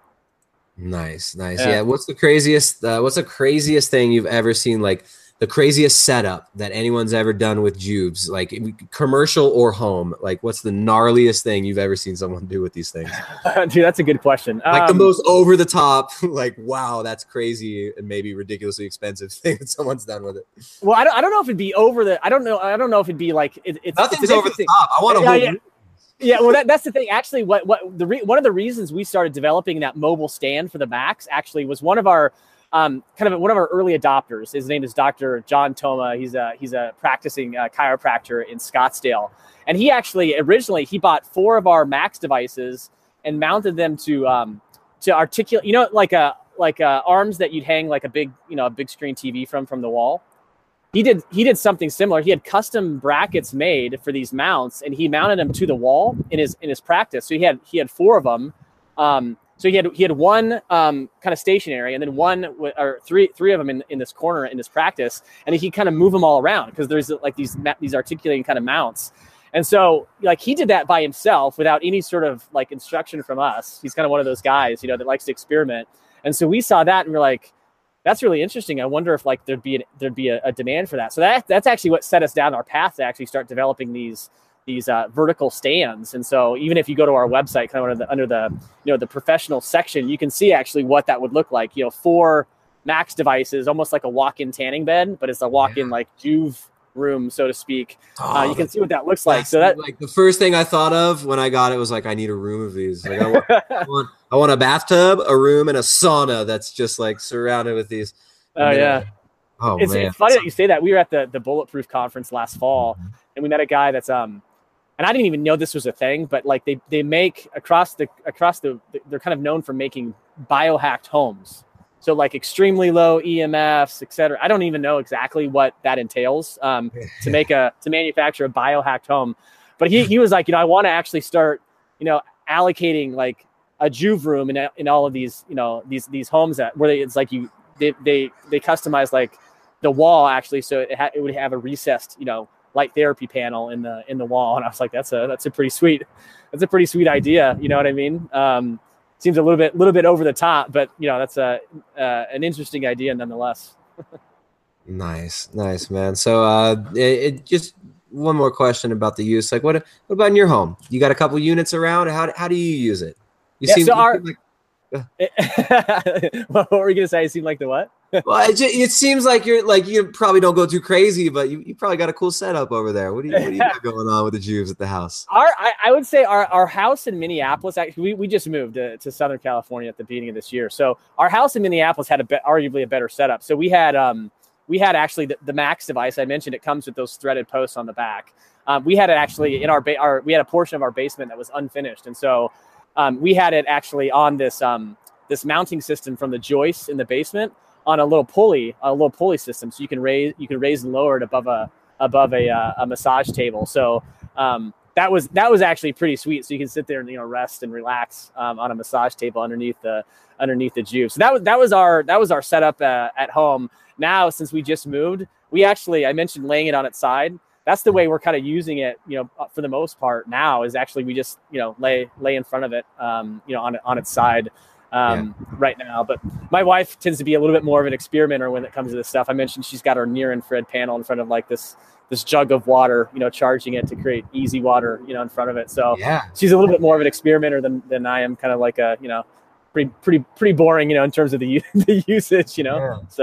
Nice, nice. Yeah. yeah. What's the craziest? Uh, what's the craziest thing you've ever seen? Like. The craziest setup that anyone's ever done with Joovvs, like commercial or home? Like, what's the gnarliest thing you've ever seen someone do with these things? Dude, that's a good question. Like um, the most over the top, like, wow, that's crazy and maybe ridiculously expensive thing that someone's done with it. Well, I don't, I don't know if it'd be over the. I don't know. I don't know if it'd be like it, it's nothing's it's over the top. I want to. Yeah, yeah. yeah, well, that, that's the thing. Actually, what what the re, one of the reasons we started developing that mobile stand for the Max actually was one of our. Um, kind of one of our early adopters. His name is Doctor John Toma. He's a he's a practicing uh, chiropractor in Scottsdale, and he actually originally he bought four of our Max devices and mounted them to um, to articulate. You know, like a like uh, arms that you'd hang like a big you know a big screen T V from from the wall. He did he did something similar. He had custom brackets made for these mounts, and he mounted them to the wall in his in his practice. So he had he had four of them. Um, So he had he had one um, kind of stationary, and then one or three three of them in, in this corner in this practice, and he kind of move them all around because there's like these these articulating kind of mounts. And so like he did that by himself without any sort of like instruction from us. He's kind of one of those guys, you know, that likes to experiment. And so we saw that and we're like, that's really interesting. I wonder if like there'd be an, there'd be a, a demand for that. So that that's actually what set us down our path to actually start developing these. these uh, vertical stands. And so even if you go to our website, kind of under the, under the, you know, the professional section, you can see actually what that would look like, you know, four Max devices, almost like a walk-in tanning bed, but it's a walk-in yeah. like Joovv room, so to speak. Oh, uh, you can see what that looks like. So that like the first thing I thought of when I got it was like, I need a room of these. Like I want, I want, I want a bathtub, a room, and a sauna that's just like surrounded with these. Oh uh, yeah. Oh it's, man. It's funny that you say that. We were at the, the Bulletproof conference last fall, mm-hmm. and we met a guy that's, um, and I didn't even know this was a thing, but like they, they make across the, across the, they're kind of known for making biohacked homes. So like extremely low E M Fs, et cetera. I don't even know exactly what that entails um, to make a, to manufacture a biohacked home. But he, he was like, you know, I want to actually start, you know, allocating like a Joovv room in, in all of these, you know, these, these homes that where they, it's like you, they, they, they customize like the wall actually. So it, ha- it would have a recessed, you know, light therapy panel in the in the wall, and I was like, that's a that's a pretty sweet, that's a pretty sweet idea. You know what I mean? Um, seems a little bit little bit over the top, but you know that's a uh, an interesting idea nonetheless. Nice, nice, man. So uh, it, it just one more question about the use. Like, what what about in your home? You got a couple units around. How how do you use it? You yeah, seem so you our, seem like, what were you gonna say? It seemed like the what? Well, it, just, it seems like you're like you probably don't go too crazy, but you, you probably got a cool setup over there. What do you what do you got going on with the Joovvs at the house? Our I, I would say our, our house in Minneapolis. Actually, we, we just moved to, to Southern California at the beginning of this year, so our house in Minneapolis had a be, arguably a better setup. So we had um we had actually the, the Max device. I mentioned it comes with those threaded posts on the back. Um, we had it actually in our ba- our we had a portion of our basement that was unfinished, and so um, we had it actually on this um this mounting system from the joist in the basement on a little pulley, a little pulley system, so you can raise you can raise and lower it above a above a uh, a massage table. So um, that was that was actually pretty sweet. So you can sit there and you know rest and relax um, on a massage table underneath the underneath the Joovv. So that was that was our that was our setup uh, at home. Now since we just moved, we actually I mentioned laying it on its side. That's the way we're kind of using it, you know, for the most part now. Is actually we just you know lay lay in front of it, um, you know, on on its side. Um, yeah. right now, but my wife tends to be a little bit more of an experimenter when it comes to this stuff. I mentioned she's got her near infrared panel in front of like this, this jug of water, you know, charging it to create easy water, you know, in front of it. So yeah. she's a little bit more of an experimenter than, than I am, kind of like a, you know, pretty, pretty, pretty boring, you know, in terms of the, the usage, you know, yeah. so.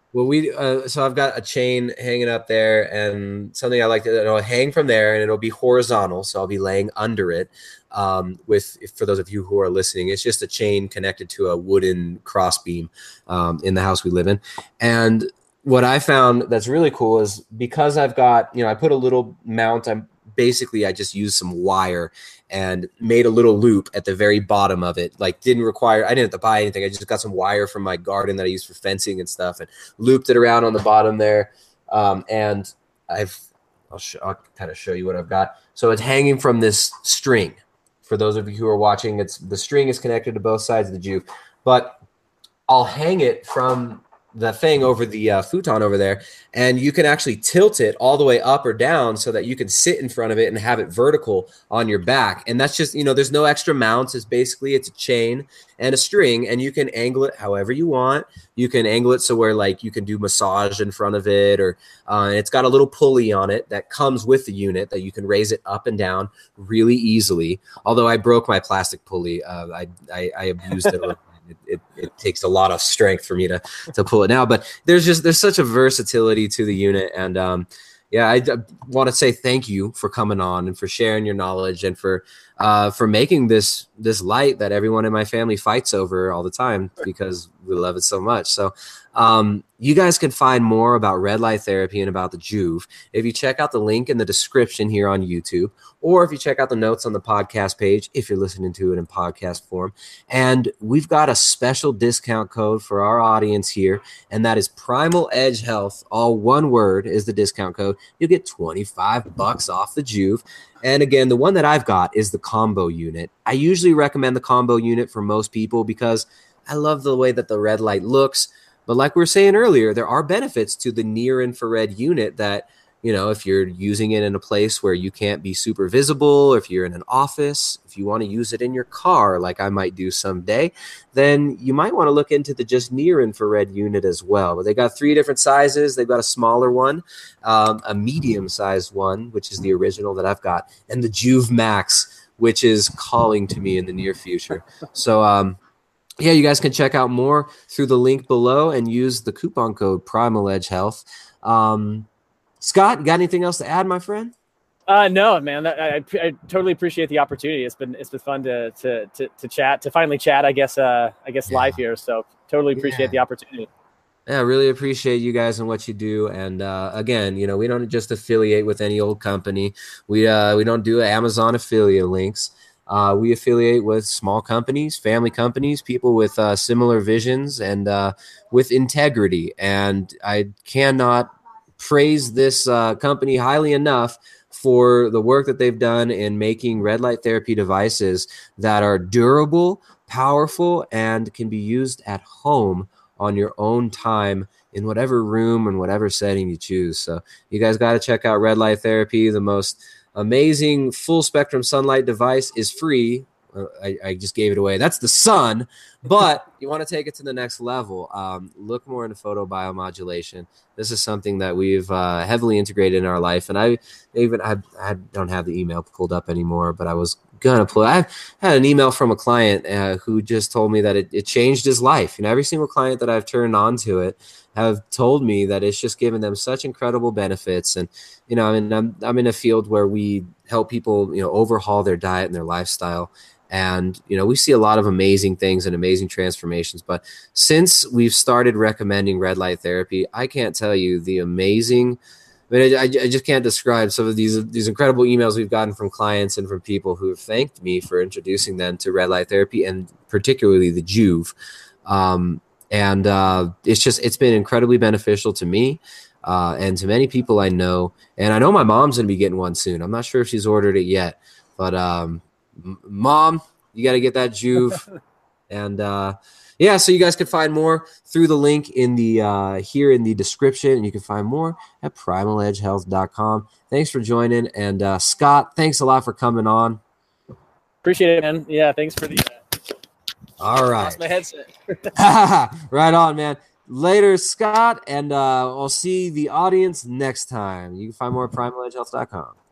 Well, we uh, so I've got a chain hanging up there, and something I like to it'll hang from there, and it'll be horizontal, so I'll be laying under it. Um, with for those of you who are listening, it's just a chain connected to a wooden crossbeam um, in the house we live in. And what I found that's really cool is because I've got, you know, I put a little mount. I'm basically I just used some wire and made a little loop at the very bottom of it. Like didn't require, I didn't have to buy anything. I just got some wire from my garden that I use for fencing and stuff and looped it around on the bottom there. Um, and I've, I'll, sh- I'll kind of show you what I've got. So it's hanging from this string. For those of you who are watching, it's the string is connected to both sides of the juke, but I'll hang it from the thing over the uh, futon over there, and you can actually tilt it all the way up or down so that you can sit in front of it and have it vertical on your back. And that's just, you know, there's no extra mounts. It's basically, it's a chain and a string, and you can angle it however you want. You can angle it so where like you can do massage in front of it, or uh, it's got a little pulley on it that comes with the unit that you can raise it up and down really easily. Although I broke my plastic pulley. Uh, I, I, I abused it. It, it, it takes a lot of strength for me to to pull it now, but there's just there's such a versatility to the unit, and um, yeah, I, I want to say thank you for coming on and for sharing your knowledge and for uh, for making this this light that everyone in my family fights over all the time because we love it so much. So um, you guys can find more about red light therapy and about the Joovv if you check out the link in the description here on YouTube, or if you check out the notes on the podcast page if you're listening to it in podcast form. And we've got a special discount code for our audience here, and that is Primal Edge Health. All one word is the discount code. You'll get twenty-five bucks off the Joovv. And again, the one that I've got is the combo unit. I usually recommend the combo unit for most people because I love the way that the red light looks. But like we were saying earlier, there are benefits to the near infrared unit that, you know, if you're using it in a place where you can't be super visible, if you're in an office, if you want to use it in your car, like I might do someday, then you might want to look into the just near infrared unit as well. But they got three different sizes. They've got a smaller one, um, a medium sized one, which is the original that I've got, and the Joovv Max, which is calling to me in the near future. So, um, yeah, you guys can check out more through the link below and use the coupon code Primal Edge Health. Um, Scott, got anything else to add, my friend? Uh, no, man. I, I, I totally appreciate the opportunity. It's been it's been fun to to to, to chat, to finally chat. I guess uh, I guess yeah. live here. So totally appreciate yeah. the opportunity. Yeah, I really appreciate you guys and what you do. And uh, again, you know, we don't just affiliate with any old company. We uh, we don't do Amazon affiliate links. Uh, we affiliate with small companies, family companies, people with uh, similar visions and uh, with integrity. And I cannot praise this uh, company highly enough for the work that they've done in making red light therapy devices that are durable, powerful, and can be used at home on your own time in whatever room and whatever setting you choose. So you guys got to check out Red Light Therapy. The most amazing full spectrum sunlight device is free. Uh, I, I just gave it away. That's the sun, but you want to take it to the next level. Um, look more into photobiomodulation. This is something that we've uh, heavily integrated in our life. And I even, I, I don't have the email pulled up anymore, but I was going to pull I had an email from a client uh, who just told me that it, it changed his life. You know, every single client that I've turned on to it have told me that it's just given them such incredible benefits. And, you know, I mean, I'm, I'm in a field where we help people, you know, overhaul their diet and their lifestyle. And, you know, we see a lot of amazing things and amazing transformations. But since we've started recommending red light therapy, I can't tell you the amazing, I mean, I, I just can't describe some of these these incredible emails we've gotten from clients and from people who have thanked me for introducing them to red light therapy and particularly the Joovv. Um, and uh, it's just, it's been incredibly beneficial to me uh, and to many people I know. And I know my mom's going to be getting one soon. I'm not sure if she's ordered it yet, but um, Mom, you got to get that Joovv. and uh, yeah, so you guys can find more through the link in the uh, here in the description, and you can find more at primal edge health dot com. Thanks for joining, and uh, Scott, thanks a lot for coming on. Appreciate it, man. Yeah, thanks for the. Uh, All right, lost my headset. Right on, man. Later, Scott, and uh, I'll see the audience next time. You can find more at primal edge health dot com.